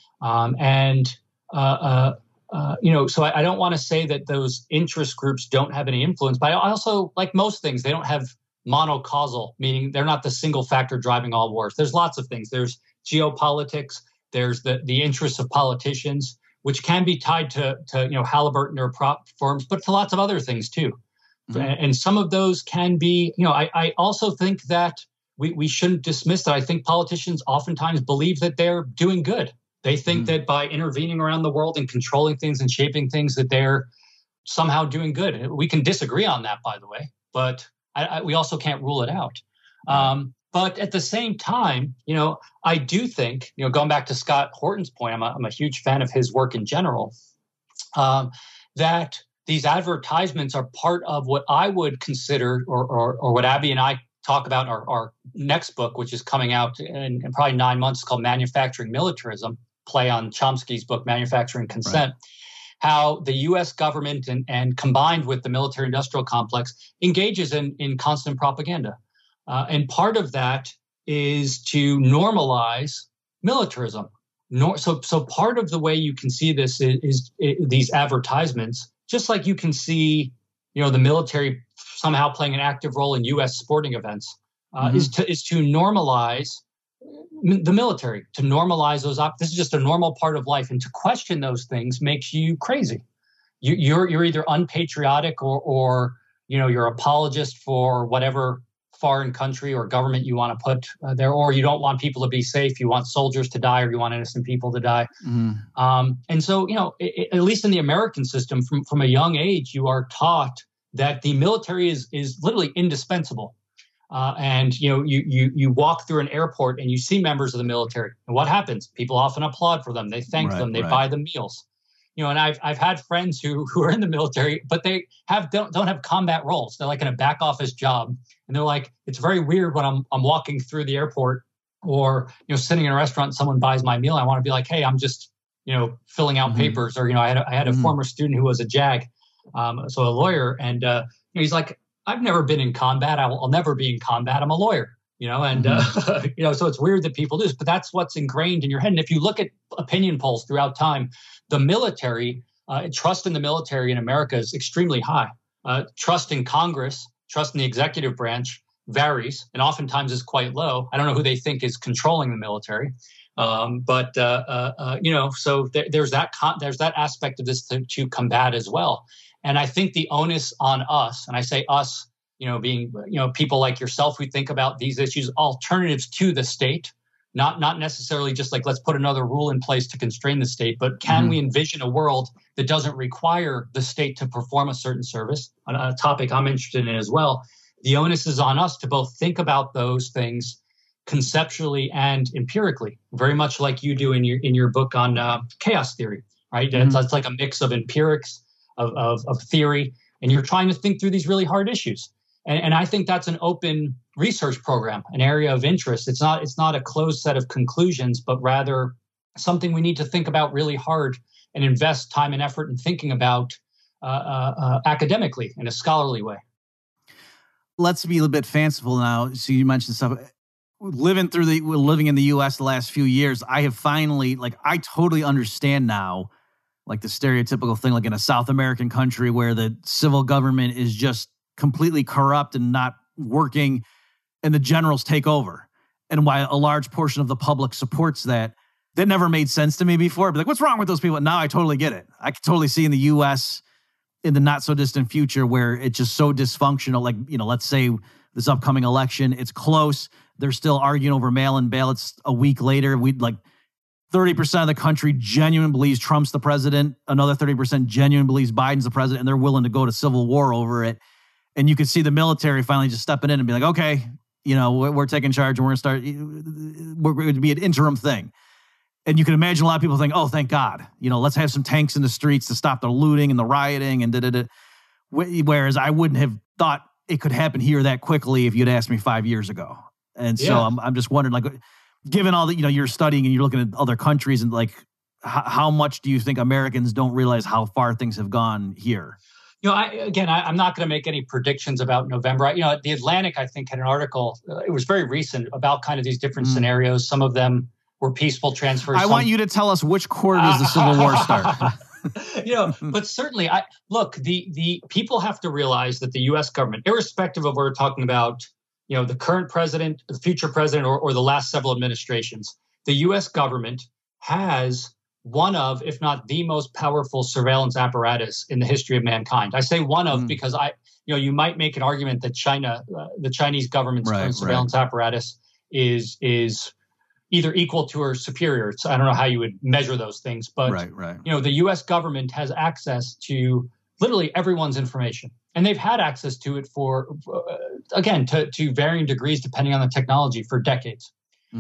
You know, so I don't want to say that those interest groups don't have any influence, but I also, like most things, they don't have monocausal, meaning they're not the single factor driving all wars. There's lots of things. There's geopolitics. There's the interests of politicians, which can be tied to you know, Halliburton or prop firms, but to lots of other things too. And some of those can be, you know, I also think that we shouldn't dismiss that. I think politicians oftentimes believe that they're doing good. They think that by intervening around the world and controlling things and shaping things, that they're somehow doing good. We can disagree on that, by the way, but we also can't rule it out. But at the same time, you know, I do think, you know, going back to Scott Horton's point, I'm a huge fan of his work in general, that these advertisements are part of what I would consider, or what Abby and I talk about in our next book, which is coming out in probably 9 months, called Manufacturing Militarism, play on Chomsky's book, Manufacturing Consent, how the U.S. government and combined with the military-industrial complex engages in constant propaganda. And part of that is to normalize militarism. So part of the way you can see this is these advertisements, just like you can see, you know, the military somehow playing an active role in U.S. sporting events, is to normalize the military, to normalize those. This is just a normal part of life, and to question those things makes you crazy. You're either unpatriotic or you know, you're apologist for whatever foreign country or government you want to put there, or you don't want people to be safe. You want soldiers to die, or you want innocent people to die. And so, you know, at least in the American system, from a young age, you are taught that the military is literally indispensable. And, you know, you walk through an airport and you see members of the military. And what happens? People often applaud for them. They thank them. They buy them meals. You know, and I've had friends who are in the military, but they don't have combat roles. They're like in a back office job. And they're like, it's very weird when I'm walking through the airport or, you know, sitting in a restaurant and someone buys my meal. I want to be like, hey, I'm just, you know, filling out papers. Or, you know, I had a former student who was a JAG, so a lawyer. And you know, he's like, I've never been in combat. I'll never be in combat. I'm a lawyer, you know, and, you know, so it's weird that people do this, but that's what's ingrained in your head. And if you look at opinion polls throughout time, the military, trust in the military in America is extremely high. Trust in Congress, trust in the executive branch varies and oftentimes is quite low. I don't know who they think is controlling the military. But you know, so there's that aspect of this to combat as well. And I think the onus on us, and I say us, you know, being, you know, people like yourself who think about these issues, alternatives to the state, not necessarily just like, let's put another rule in place to constrain the state, but can we envision a world that doesn't require the state to perform a certain service, a topic I'm interested in as well, the onus is on us to both think about those things conceptually and empirically, very much like you do in your book on chaos theory, right? Mm-hmm. It's like a mix of empirics, of theory, and you're trying to think through these really hard issues. And I think that's an open research program, an area of interest. It's not a closed set of conclusions, but rather something we need to think about really hard and invest time and effort in thinking about academically in a scholarly way. Let's be a little bit fanciful now. So you mentioned stuff. Living in the U.S. the last few years, I have finally, I totally understand now, the stereotypical thing, in a South American country where the civil government is just completely corrupt and not working, and the generals take over. And why a large portion of the public supports that. That never made sense to me before. But what's wrong with those people? Now I totally get it. I can totally see in the U.S. in the not so distant future where it's just so dysfunctional. Let's say this upcoming election, it's close. They're still arguing over mail-in ballots a week later. 30% of the country genuinely believes Trump's the president. Another 30% genuinely believes Biden's the president, and they're willing to go to civil war over it. And you could see the military finally just stepping in and be like, okay, we're taking charge and we're going to be an interim thing. And you can imagine a lot of people think, oh, thank God, let's have some tanks in the streets to stop the looting and the rioting and da-da-da. Whereas I wouldn't have thought it could happen here that quickly if you'd asked me 5 years ago. And so I'm just wondering, given all that, you're studying and you're looking at other countries and how much do you think Americans don't realize how far things have gone here? I'm not going to make any predictions about November. The Atlantic, I think, had an article, it was very recent, about kind of these different scenarios. Some of them were peaceful transfers. I want you to tell us which quarter does the Civil War start? But certainly, the people have to realize that the U.S. government, irrespective of what we're talking about, the current president, the future president, or the last several administrations, the U.S. government has one of, if not the most powerful surveillance apparatus in the history of mankind. I say one of because you might make an argument that China, the Chinese government's current surveillance apparatus is either equal to or superior. So I don't know how you would measure those things, but the U.S. government has access to literally everyone's information, and they've had access to it for, again, to varying degrees depending on the technology for decades.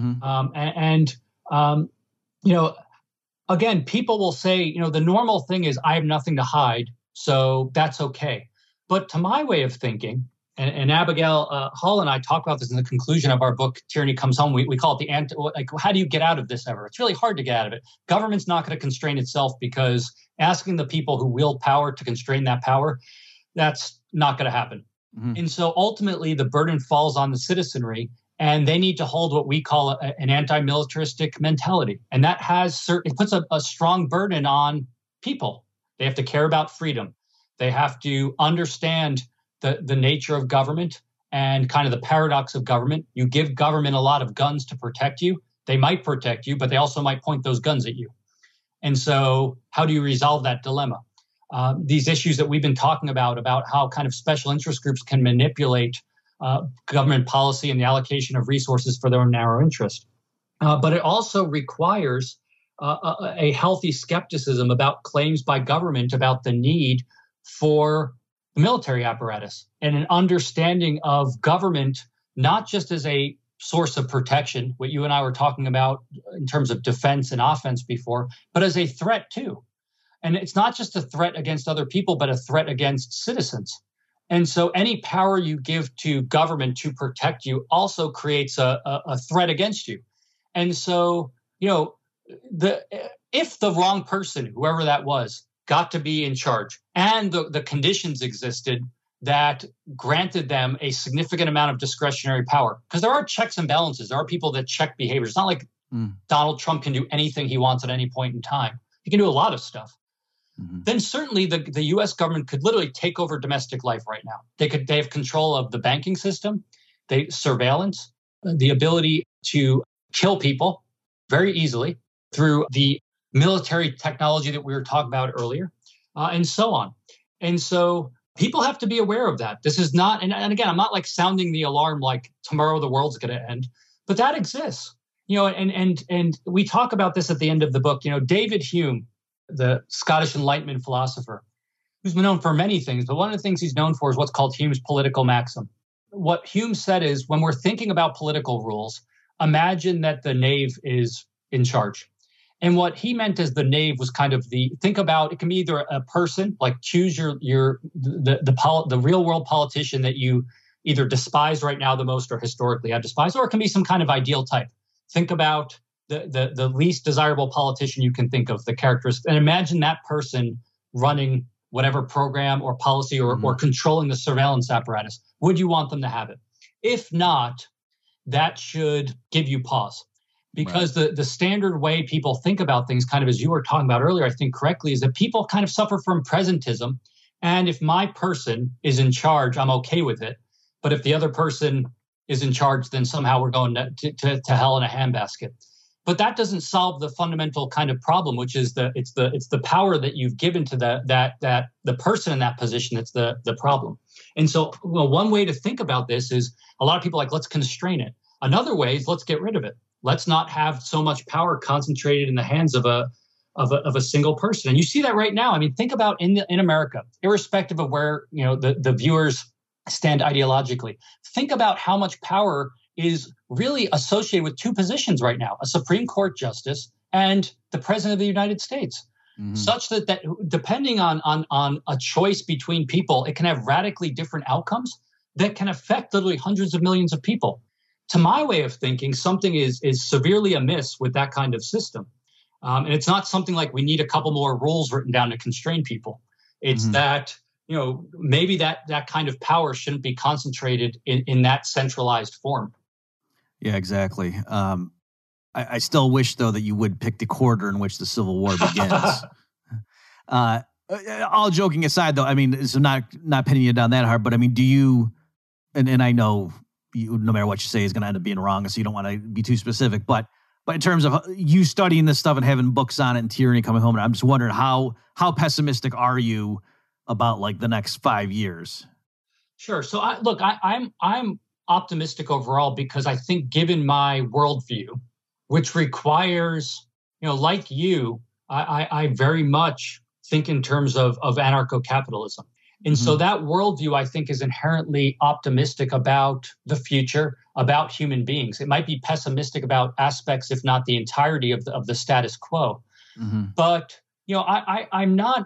Again, people will say, the normal thing is I have nothing to hide, so that's okay. But to my way of thinking, and Abigail Hall and I talk about this in the conclusion of our book, Tyranny Comes Home. We call it how do you get out of this ever? It's really hard to get out of it. Government's not going to constrain itself because asking the people who wield power to constrain that power, that's not going to happen. And so ultimately the burden falls on the citizenry, and they need to hold what we call an anti-militaristic mentality. And that it puts a strong burden on people. They have to care about freedom. They have to understand the nature of government and kind of the paradox of government. You give government a lot of guns to protect you. They might protect you, but they also might point those guns at you. And so how do you resolve that dilemma? These issues that we've been talking about how kind of special interest groups can manipulate government policy and the allocation of resources for their own narrow interest. But it also requires a healthy skepticism about claims by government about the need for the military apparatus, and an understanding of government not just as a source of protection, what you and I were talking about in terms of defense and offense before, but as a threat too. And it's not just a threat against other people, but a threat against citizens. And so any power you give to government to protect you also creates a threat against you. And so, if the wrong person, whoever that was, got to be in charge, and the conditions existed that granted them a significant amount of discretionary power, because there are checks and balances. There are people that check behavior. It's not like Donald Trump can do anything he wants at any point in time. He can do a lot of stuff. Then certainly the U.S. government could literally take over domestic life right now. They have control of the banking system, surveillance, the ability to kill people very easily through the military technology that we were talking about earlier, and so on. And so people have to be aware of that. This is not, and again, I'm not like sounding the alarm like tomorrow the world's going to end, but that exists. And we talk about this at the end of the book. David Hume, the Scottish Enlightenment philosopher, who's been known for many things, but one of the things he's known for is what's called Hume's political maxim. what Hume said is, when we're thinking about political rules, imagine that the knave is in charge. And what he meant as the knave was kind of think about, it can be either a person, like choose the real world politician that you either despise right now the most or historically have despised, or it can be some kind of ideal type. Think about the least desirable politician you can think of, the characteristics, and imagine that person running whatever program or policy or controlling the surveillance apparatus. Would you want them to have it? If not, that should give you pause. Because the standard way people think about things, kind of as you were talking about earlier, I think correctly, is that people kind of suffer from presentism. And if my person is in charge, I'm okay with it. But if the other person is in charge, then somehow we're going to hell in a handbasket. But that doesn't solve the fundamental kind of problem, which is it's the power that you've given to the person in that position that's the problem. And so, one way to think about this is, a lot of people are like, let's constrain it. Another way is, let's get rid of it. Let's not have so much power concentrated in the hands of a single person. And you see that right now. I mean, think about in America, irrespective of where the viewers stand ideologically. Think about how much power is really associated with two positions right now: a Supreme Court justice and the President of the United States. Such that depending on a choice between people, it can have radically different outcomes that can affect literally hundreds of millions of people. To my way of thinking, something is severely amiss with that kind of system. And it's not something like we need a couple more rules written down to constrain people. It's that, maybe that kind of power shouldn't be concentrated in that centralized form. Yeah, exactly. I still wish, though, that you would pick the quarter in which the Civil War begins. All joking aside, though, I mean, so not pinning you down that hard, but I mean, do you, and I know, no matter what you say is going to end up being wrong, so you don't want to be too specific. But in terms of you studying this stuff and having books on it and Tyranny coming home, and I'm just wondering how pessimistic are you about like the next 5 years? Sure. So I'm optimistic overall, because I think, given my worldview, which requires, like you, I very much think in terms of anarcho-capitalism. And so that worldview, I think, is inherently optimistic about the future, about human beings. It might be pessimistic about aspects, if not the entirety of the status quo. But I'm not.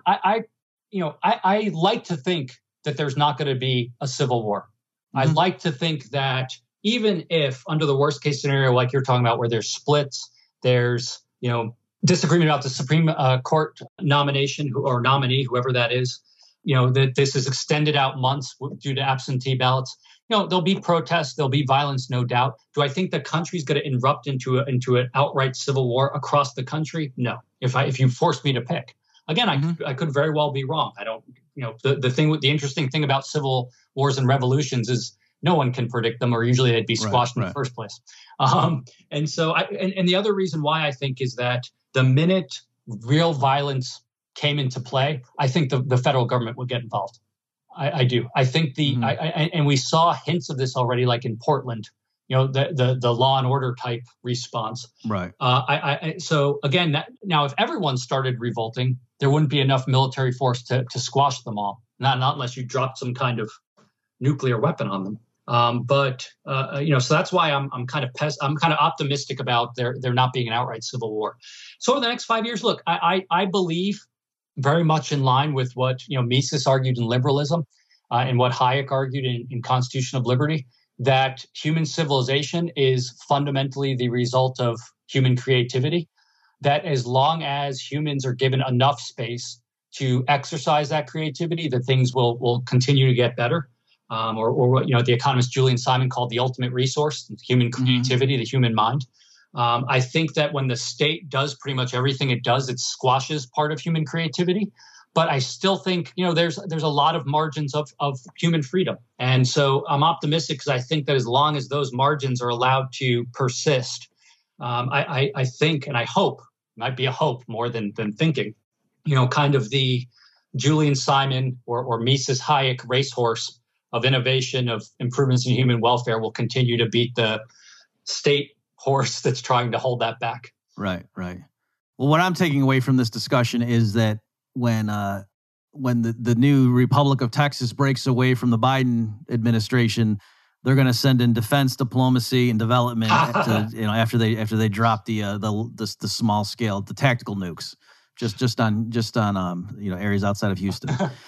I like to think that there's not going to be a civil war. I like to think that even if, under the worst case scenario, like you're talking about, where there's splits, there's disagreement about the Supreme Court nomination or nominee, whoever that is. That this is extended out months due to absentee ballots. There'll be protests, there'll be violence, no doubt. Do I think the country's going to erupt into an outright civil war across the country? No. If you force me to pick, again, I could very well be wrong. I don't. The interesting thing about civil wars and revolutions is no one can predict them, or usually they'd be squashed in the first place. And so, and the other reason why I think is that the minute real violence came into play, I think the federal government would get involved. I do. I think and we saw hints of this already, like in Portland, the Law and Order type response. Right. So again, now if everyone started revolting, there wouldn't be enough military force to squash them all. Not unless you dropped some kind of nuclear weapon on them. So that's why I'm kind of optimistic about there not being an outright civil war. So over the next 5 years, look, I believe, very much in line with what Mises argued in Liberalism and what Hayek argued in Constitution of Liberty, that human civilization is fundamentally the result of human creativity. That as long as humans are given enough space to exercise that creativity, that things will continue to get better. Or what the economist Julian Simon called the ultimate resource, human creativity, the human mind. I think that when the state does pretty much everything it does, it squashes part of human creativity. But I still think, there's a lot of margins of human freedom. And so I'm optimistic, because I think that as long as those margins are allowed to persist, I think, and I hope, might be a hope more than thinking, kind of the Julian Simon or Mises Hayek racehorse of innovation, of improvements in human welfare will continue to beat the state horse that's trying to hold that back. Right. Well, what I'm taking away from this discussion is that when the new Republic of Texas breaks away from the Biden administration, they're going to send in defense diplomacy and development after they drop the small scale, the tactical nukes, just on areas outside of Houston.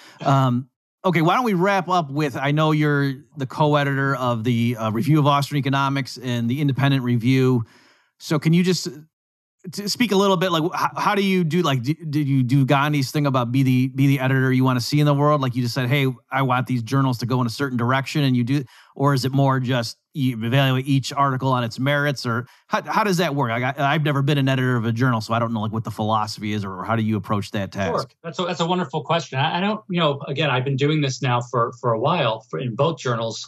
Okay, why don't we wrap up with, I know you're the co-editor of the Review of Austrian Economics and the Independent Review. So can you just speak a little bit, like, how do you do, like, did you do Gandhi's thing about be the editor you want to see in the world? Like, you just said, hey, I want these journals to go in a certain direction, and you do, or is it more just you evaluate each article on its merits, or how does that work? I've never been an editor of a journal, so I don't know like what the philosophy is, or how do you approach that task? Sure. That's a wonderful question. I don't, again, I've been doing this now for a while in both journals.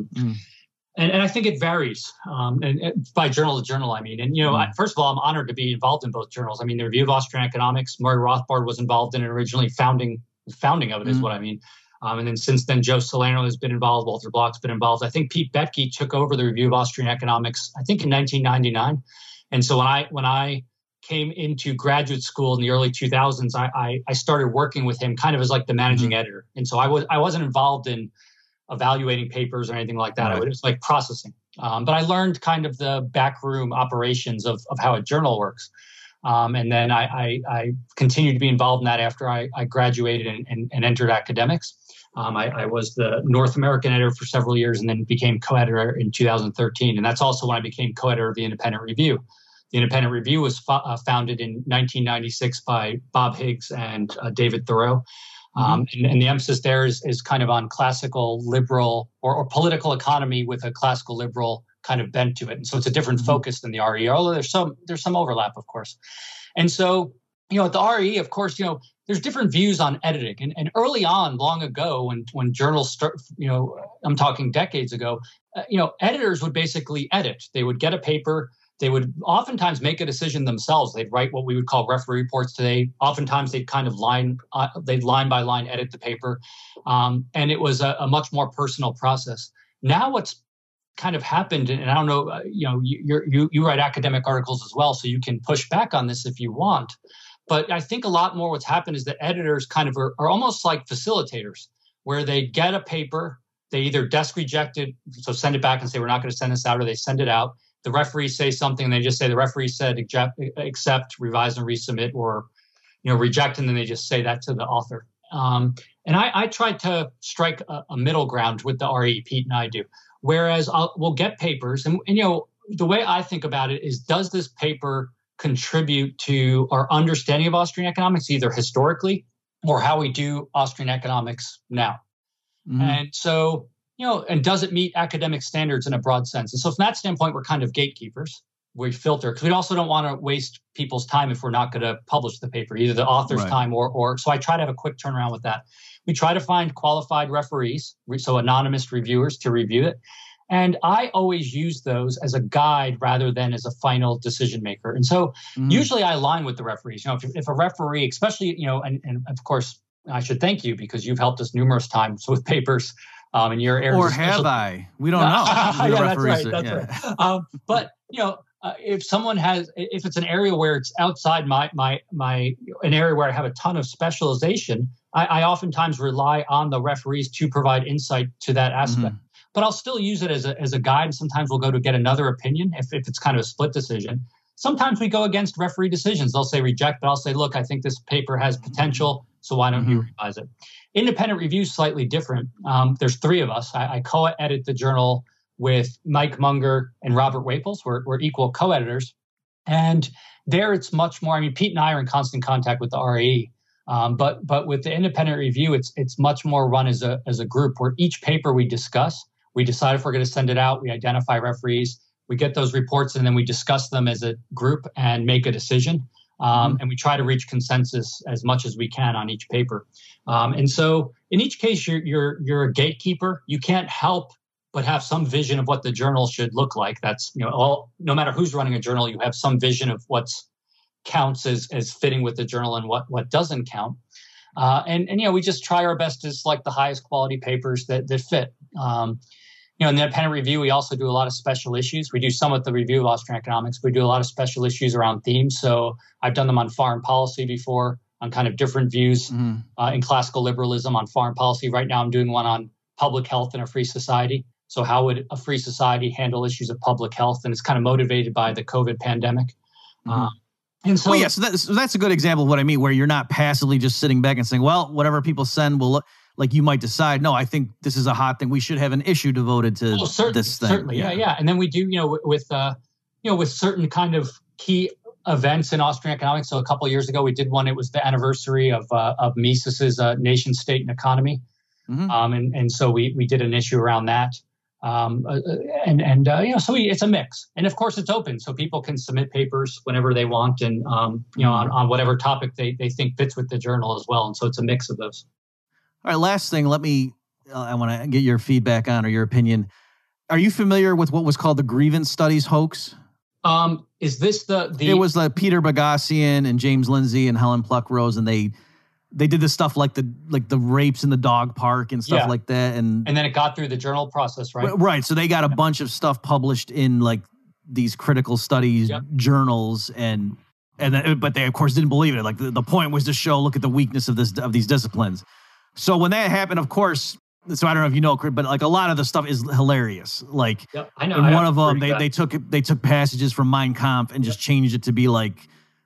And I think it varies, and by journal to journal, I mean. And, first of all, I'm honored to be involved in both journals. I mean, the Review of Austrian Economics, Murray Rothbard was involved in it originally, founding of it is what I mean. And then since then, Joe Salerno has been involved, Walter Block's been involved. I think Pete Boettke took over the Review of Austrian Economics, I think in 1999. And so when I came into graduate school in the early 2000s, I started working with him kind of as like the managing editor. And so I wasn't involved in evaluating papers or anything like that. Right. It was like processing. But I learned kind of the backroom operations of how a journal works. And then I continued to be involved in that after I graduated and entered academics. I was the North American editor for several years and then became co-editor in 2013. And that's also when I became co-editor of the Independent Review. The Independent Review was founded in 1996 by Bob Higgs and David Thoreau. And the emphasis there is kind of on classical liberal or political economy with a classical liberal kind of bent to it. And so it's a different focus than the RE, although there's some overlap, of course. And so, at the RE, of course, there's different views on editing. And early on, long ago, when journals start, I'm talking decades ago, editors would basically edit. They would get a paper. They would oftentimes make a decision themselves. They'd write what we would call referee reports today. Oftentimes they'd kind of line by line edit the paper. And it was a much more personal process. Now what's kind of happened, and I don't know, you write academic articles as well, so you can push back on this if you want. But I think a lot more what's happened is that editors kind of are almost like facilitators, where they get a paper, they either desk reject it, so send it back and say, we're not going to send this out, or they send it out. The referees say something, and they just say the referee said accept, revise, and resubmit, or reject, and then they just say that to the author. And I tried to strike a middle ground with the RE, Pete and I do. Whereas we'll get papers, and the way I think about it is, does this paper contribute to our understanding of Austrian economics, either historically or how we do Austrian economics now? And so, and does it meet academic standards in a broad sense? And so from that standpoint, we're kind of gatekeepers. We filter, because we also don't want to waste people's time if we're not going to publish the paper, either the author's time or so I try to have a quick turnaround with that. We try to find qualified referees, so anonymous reviewers, to review it. And I always use those as a guide rather than as a final decision maker. And so usually I align with the referees. If a referee, especially, and of course, I should thank you because you've helped us numerous times with papers in your area. Or have I? We don't know. Yeah, that's right. But, if someone if it's an area where it's outside an area where I have a ton of specialization, I oftentimes rely on the referees to provide insight to that aspect. But I'll still use it as a guide. Sometimes we'll go to get another opinion if it's kind of a split decision. Sometimes we go against referee decisions. They'll say reject, but I'll say, look, I think this paper has potential, so why don't you revise it? Independent review is slightly different. There's three of us. I co-edit the journal with Mike Munger and Robert Waples. We're equal co-editors. And there it's much more, Pete and I are in constant contact with the RE. But with the independent review, it's much more run as a group, where each paper we discuss, we decide if we're going to send it out, we identify referees, we get those reports, and then we discuss them as a group and make a decision. And we try to reach consensus as much as we can on each paper. And so in each case, you're a gatekeeper. You can't help but have some vision of what the journal should look like. That's, no matter who's running a journal, you have some vision of what's counts as fitting with the journal and what doesn't count. And we just try our best to select the highest quality papers that fit. In the independent review, we also do a lot of special issues. We do some with the Review of Austrian Economics. We do a lot of special issues around themes. So I've done them on foreign policy before, on kind of different views in classical liberalism on foreign policy. Right now, I'm doing one on public health in a free society. So how would a free society handle issues of public health? And it's kind of motivated by the COVID pandemic. And so, so that's a good example of what I mean, where you're not passively just sitting back and saying, well, whatever people send will look like. You might decide, no, I think this is a hot thing. We should have an issue devoted to this thing. Certainly. Yeah. And then we do, with certain kind of key events in Austrian economics. So a couple of years ago, we did one. It was the anniversary of Mises's Nation, State, and Economy. And so we did an issue around that. It's a mix. And of course, it's open. So people can submit papers whenever they want and, on whatever topic they think fits with the journal as well. And so it's a mix of those. All right, last thing, I want to get your feedback on or your opinion. Are you familiar with what was called the grievance studies hoax? Is this It was Peter Boghossian and James Lindsay and Helen Pluckrose, and they did this stuff like the rapes in the dog park and stuff like that, and then it got through the journal process, right? Right. So they got a bunch of stuff published in like these critical studies journals, but they of course didn't believe it. Like the point was to show, look at the weakness of these disciplines. So when that happened, of course. So I don't know if you know, but like a lot of the stuff is hilarious. Like, I know. And one of them, they took passages from Mein Kampf and just changed it to be like,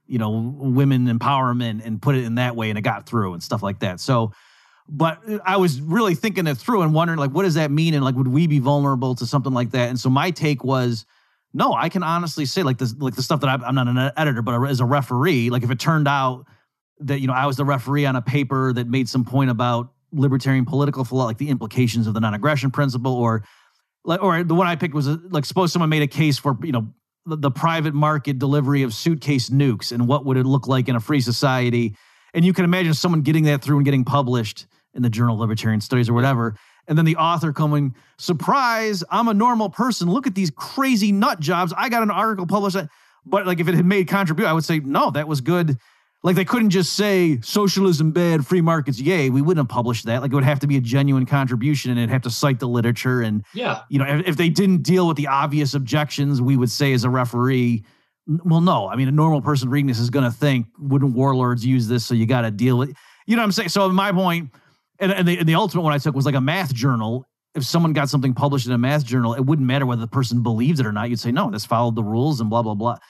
women empowerment and put it in that way, and it got through and stuff like that. So, but I was really thinking it through and wondering, like, what does that mean? And like, would we be vulnerable to something like that? And so my take was, no, I can honestly say like the stuff that I'm not an editor, but as a referee, like if it turned out that, I was the referee on a paper that made some point about libertarian political philosophy, like the implications of the non-aggression principle, or the one I picked was like, suppose someone made a case for, the private market delivery of suitcase nukes and what would it look like in a free society. And you can imagine someone getting that through and getting published in the Journal of Libertarian Studies or whatever. And then the author coming, surprise, I'm a normal person. Look at these crazy nut jobs. I got an article published. But like if it had made contribution, I would say, no, that was good. Like they couldn't just say socialism bad, free markets yay. We wouldn't have published that. Like it would have to be a genuine contribution, and it'd have to cite the literature. And if they didn't deal with the obvious objections, we would say as a referee, well, no. I mean, a normal person reading this is going to think, wouldn't warlords use this? So you got to deal with. You know what I'm saying? So my point, and the ultimate one I took was like a math journal. If someone got something published in a math journal, it wouldn't matter whether the person believes it or not. You'd say, no, this followed the rules and blah blah blah.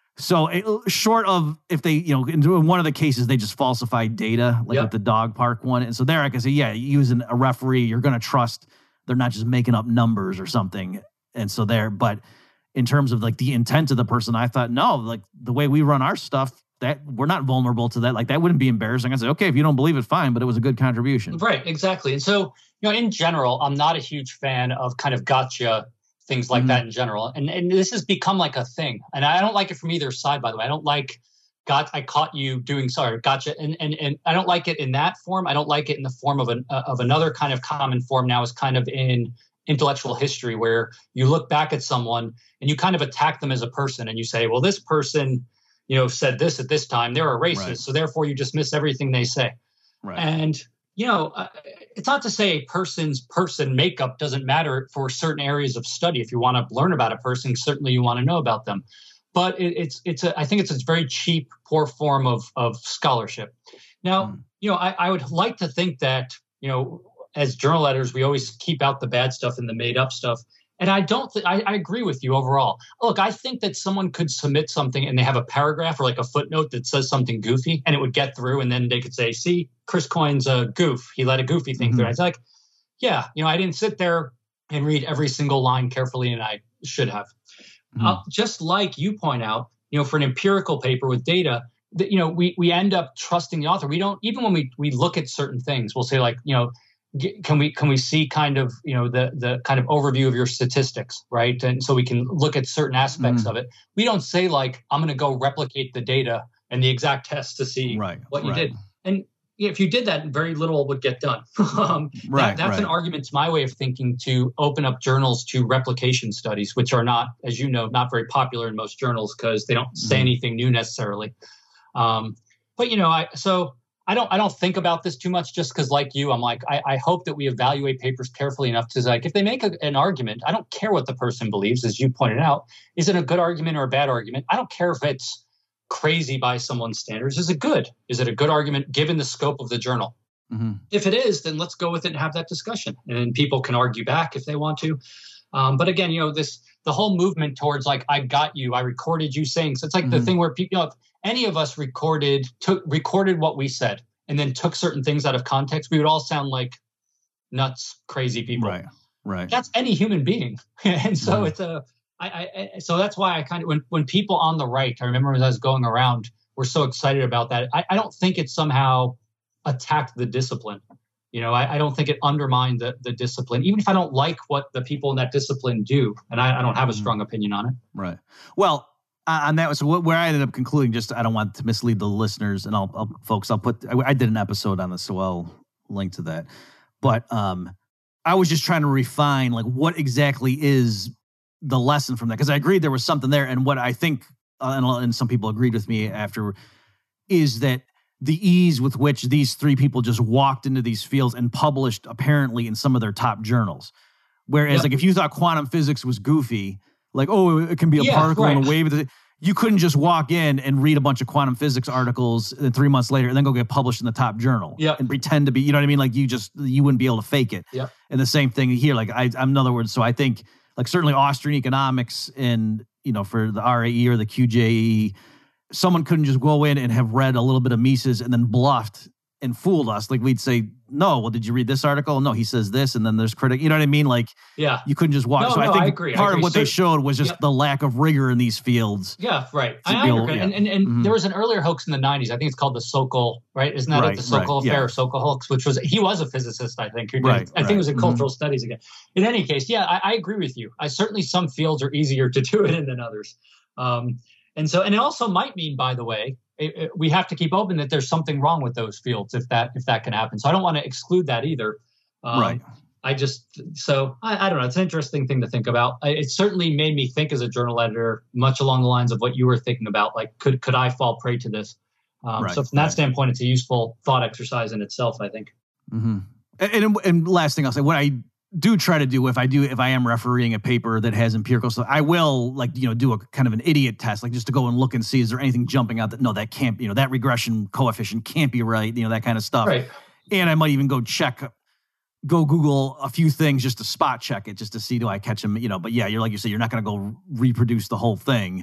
So short of if they, in one of the cases, they just falsified data, like with the dog park one. And so there I can say, using a referee, you're going to trust they're not just making up numbers or something. And so but in terms of like the intent of the person, I thought, no, like the way we run our stuff, that we're not vulnerable to that. Like that wouldn't be embarrassing. I say, okay, if you don't believe it, fine, but it was a good contribution. Right, exactly. And so, in general, I'm not a huge fan of kind of gotcha things like that in general. And this has become like a thing. And I don't like it from either side, by the way. I don't like, I caught you doing, gotcha. And I don't like it in that form. I don't like it in the form of another kind of common form now is kind of in intellectual history, where you look back at someone and you kind of attack them as a person and you say, well, this person, said this at this time, they're a racist. Right. So therefore you dismiss everything they say. Right. And it's not to say a person's makeup doesn't matter for certain areas of study. If you want to learn about a person, certainly you want to know about them. But I think it's a very cheap, poor form of scholarship. Now, I would like to think that, as journal editors, we always keep out the bad stuff and the made up stuff. And I don't I agree with you overall. Look, I think that someone could submit something and they have a paragraph or like a footnote that says something goofy and it would get through. And then they could say, see, Chris Coyne's a goof. He let a goofy thing through. I was like, I didn't sit there and read every single line carefully, and I should have. Just like you point out, for an empirical paper with data, that, we end up trusting the author. We don't, even when we look at certain things, we'll say like, can we see kind of, the kind of overview of your statistics, right? And so we can look at certain aspects of it. We don't say like, I'm going to go replicate the data and the exact test to see what you did. And if you did that, very little would get done. That's an argument to my way of thinking to open up journals to replication studies, which are not, as you know, not very popular in most journals because they don't say anything new necessarily. I don't think about this too much just because, like you, I'm like, I hope that we evaluate papers carefully enough to like, if they make an argument, I don't care what the person believes, as you pointed out. Is it a good argument or a bad argument? I don't care if it's crazy by someone's standards. Is it good? Is it a good argument given the scope of the journal? Mm-hmm. If it is, then let's go with it and have that discussion. And people can argue back if they want to. But again, the whole movement towards like, I got you, I recorded you saying, so it's like the thing where people, if any of us recorded what we said and then took certain things out of context, we would all sound like nuts, crazy people. Right. That's any human being. And so it's so that's why I kind of, when people on the right, I remember as I was going around, were so excited about that. I don't think it somehow attacked the discipline. I don't think it undermined the discipline, even if I don't like what the people in that discipline do. And I don't have a strong opinion on it. Right. Well, on that, so where I ended up concluding, just I don't want to mislead the listeners, and I did an episode on this, so I'll link to that. But I was just trying to refine, like, what exactly is the lesson from that? Because I agreed there was something there. And what I think, and some people agreed with me after, is that the ease with which these three people just walked into these fields and published apparently in some of their top journals. Whereas like if you thought quantum physics was goofy, like, oh, it can be a particle and a wave, you couldn't just walk in and read a bunch of quantum physics articles and 3 months later and then go get published in the top journal and pretend to be, you know what I mean? Like you wouldn't be able to fake it. Yep. And the same thing here, like I'm in other words, so I think like certainly Austrian economics and, for the RAE or the QJE, someone couldn't just go in and have read a little bit of Mises and then bluffed and fooled us. Like we'd say, no, well, did you read this article? No, he says this, and then there's critic. You know what I mean? Like, you couldn't just walk. I think I agree. Part of what they showed was just the lack of rigor in these fields. Yeah, right. I agree. And there was an earlier hoax in the 90s. I think it's called the Sokol, right? Isn't that the Sokol affair of Sokol hoax, which he was a physicist, I think. I think it was in cultural studies again. In any case, I agree with you. Certainly some fields are easier to do it in than others. And it also might mean, by the way, we have to keep open that there's something wrong with those fields if that can happen. So I don't want to exclude that either. I don't know. It's an interesting thing to think about. It certainly made me think as a journal editor, much along the lines of what you were thinking about. Like, could I fall prey to this? So from that standpoint, it's a useful thought exercise in itself, I think. Mm-hmm. And last thing I'll say, what I do try to do if I am refereeing a paper that has empirical stuff, I will do a kind of an idiot test, like just to go and look and see, is there anything jumping out that, no, that can't be, that regression coefficient can't be right, that kind of stuff. Right. And I might even go Google a few things just to spot check it, just to see, do I catch them, but you're like you say, you're not going to go reproduce the whole thing.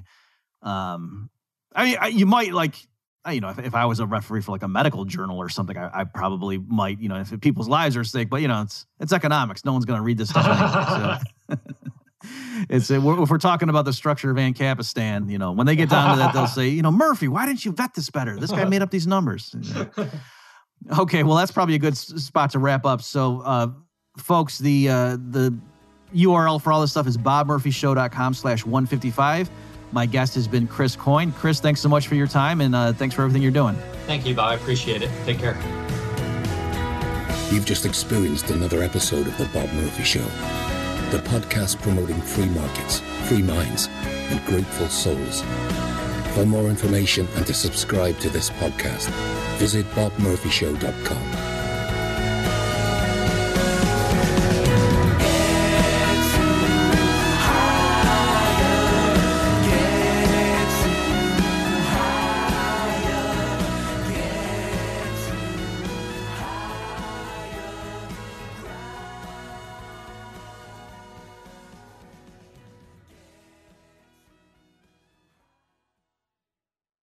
You might if I was a referee for like a medical journal or something, I probably might, if people's lives are at stake, but it's economics. No one's going to read this stuff anyway. So if we're talking about the structure of Ancapistan, when they get down to that, they'll say, Murphy, why didn't you vet this better? This guy made up these numbers. Okay. Well, that's probably a good spot to wrap up. So, folks, the URL for all this stuff is bobmurphyshow.com/155. My guest has been Chris Coyne. Chris, thanks so much for your time, and thanks for everything you're doing. Thank you, Bob. I appreciate it. Take care. You've just experienced another episode of The Bob Murphy Show, the podcast promoting free markets, free minds, and grateful souls. For more information and to subscribe to this podcast, visit bobmurphyshow.com.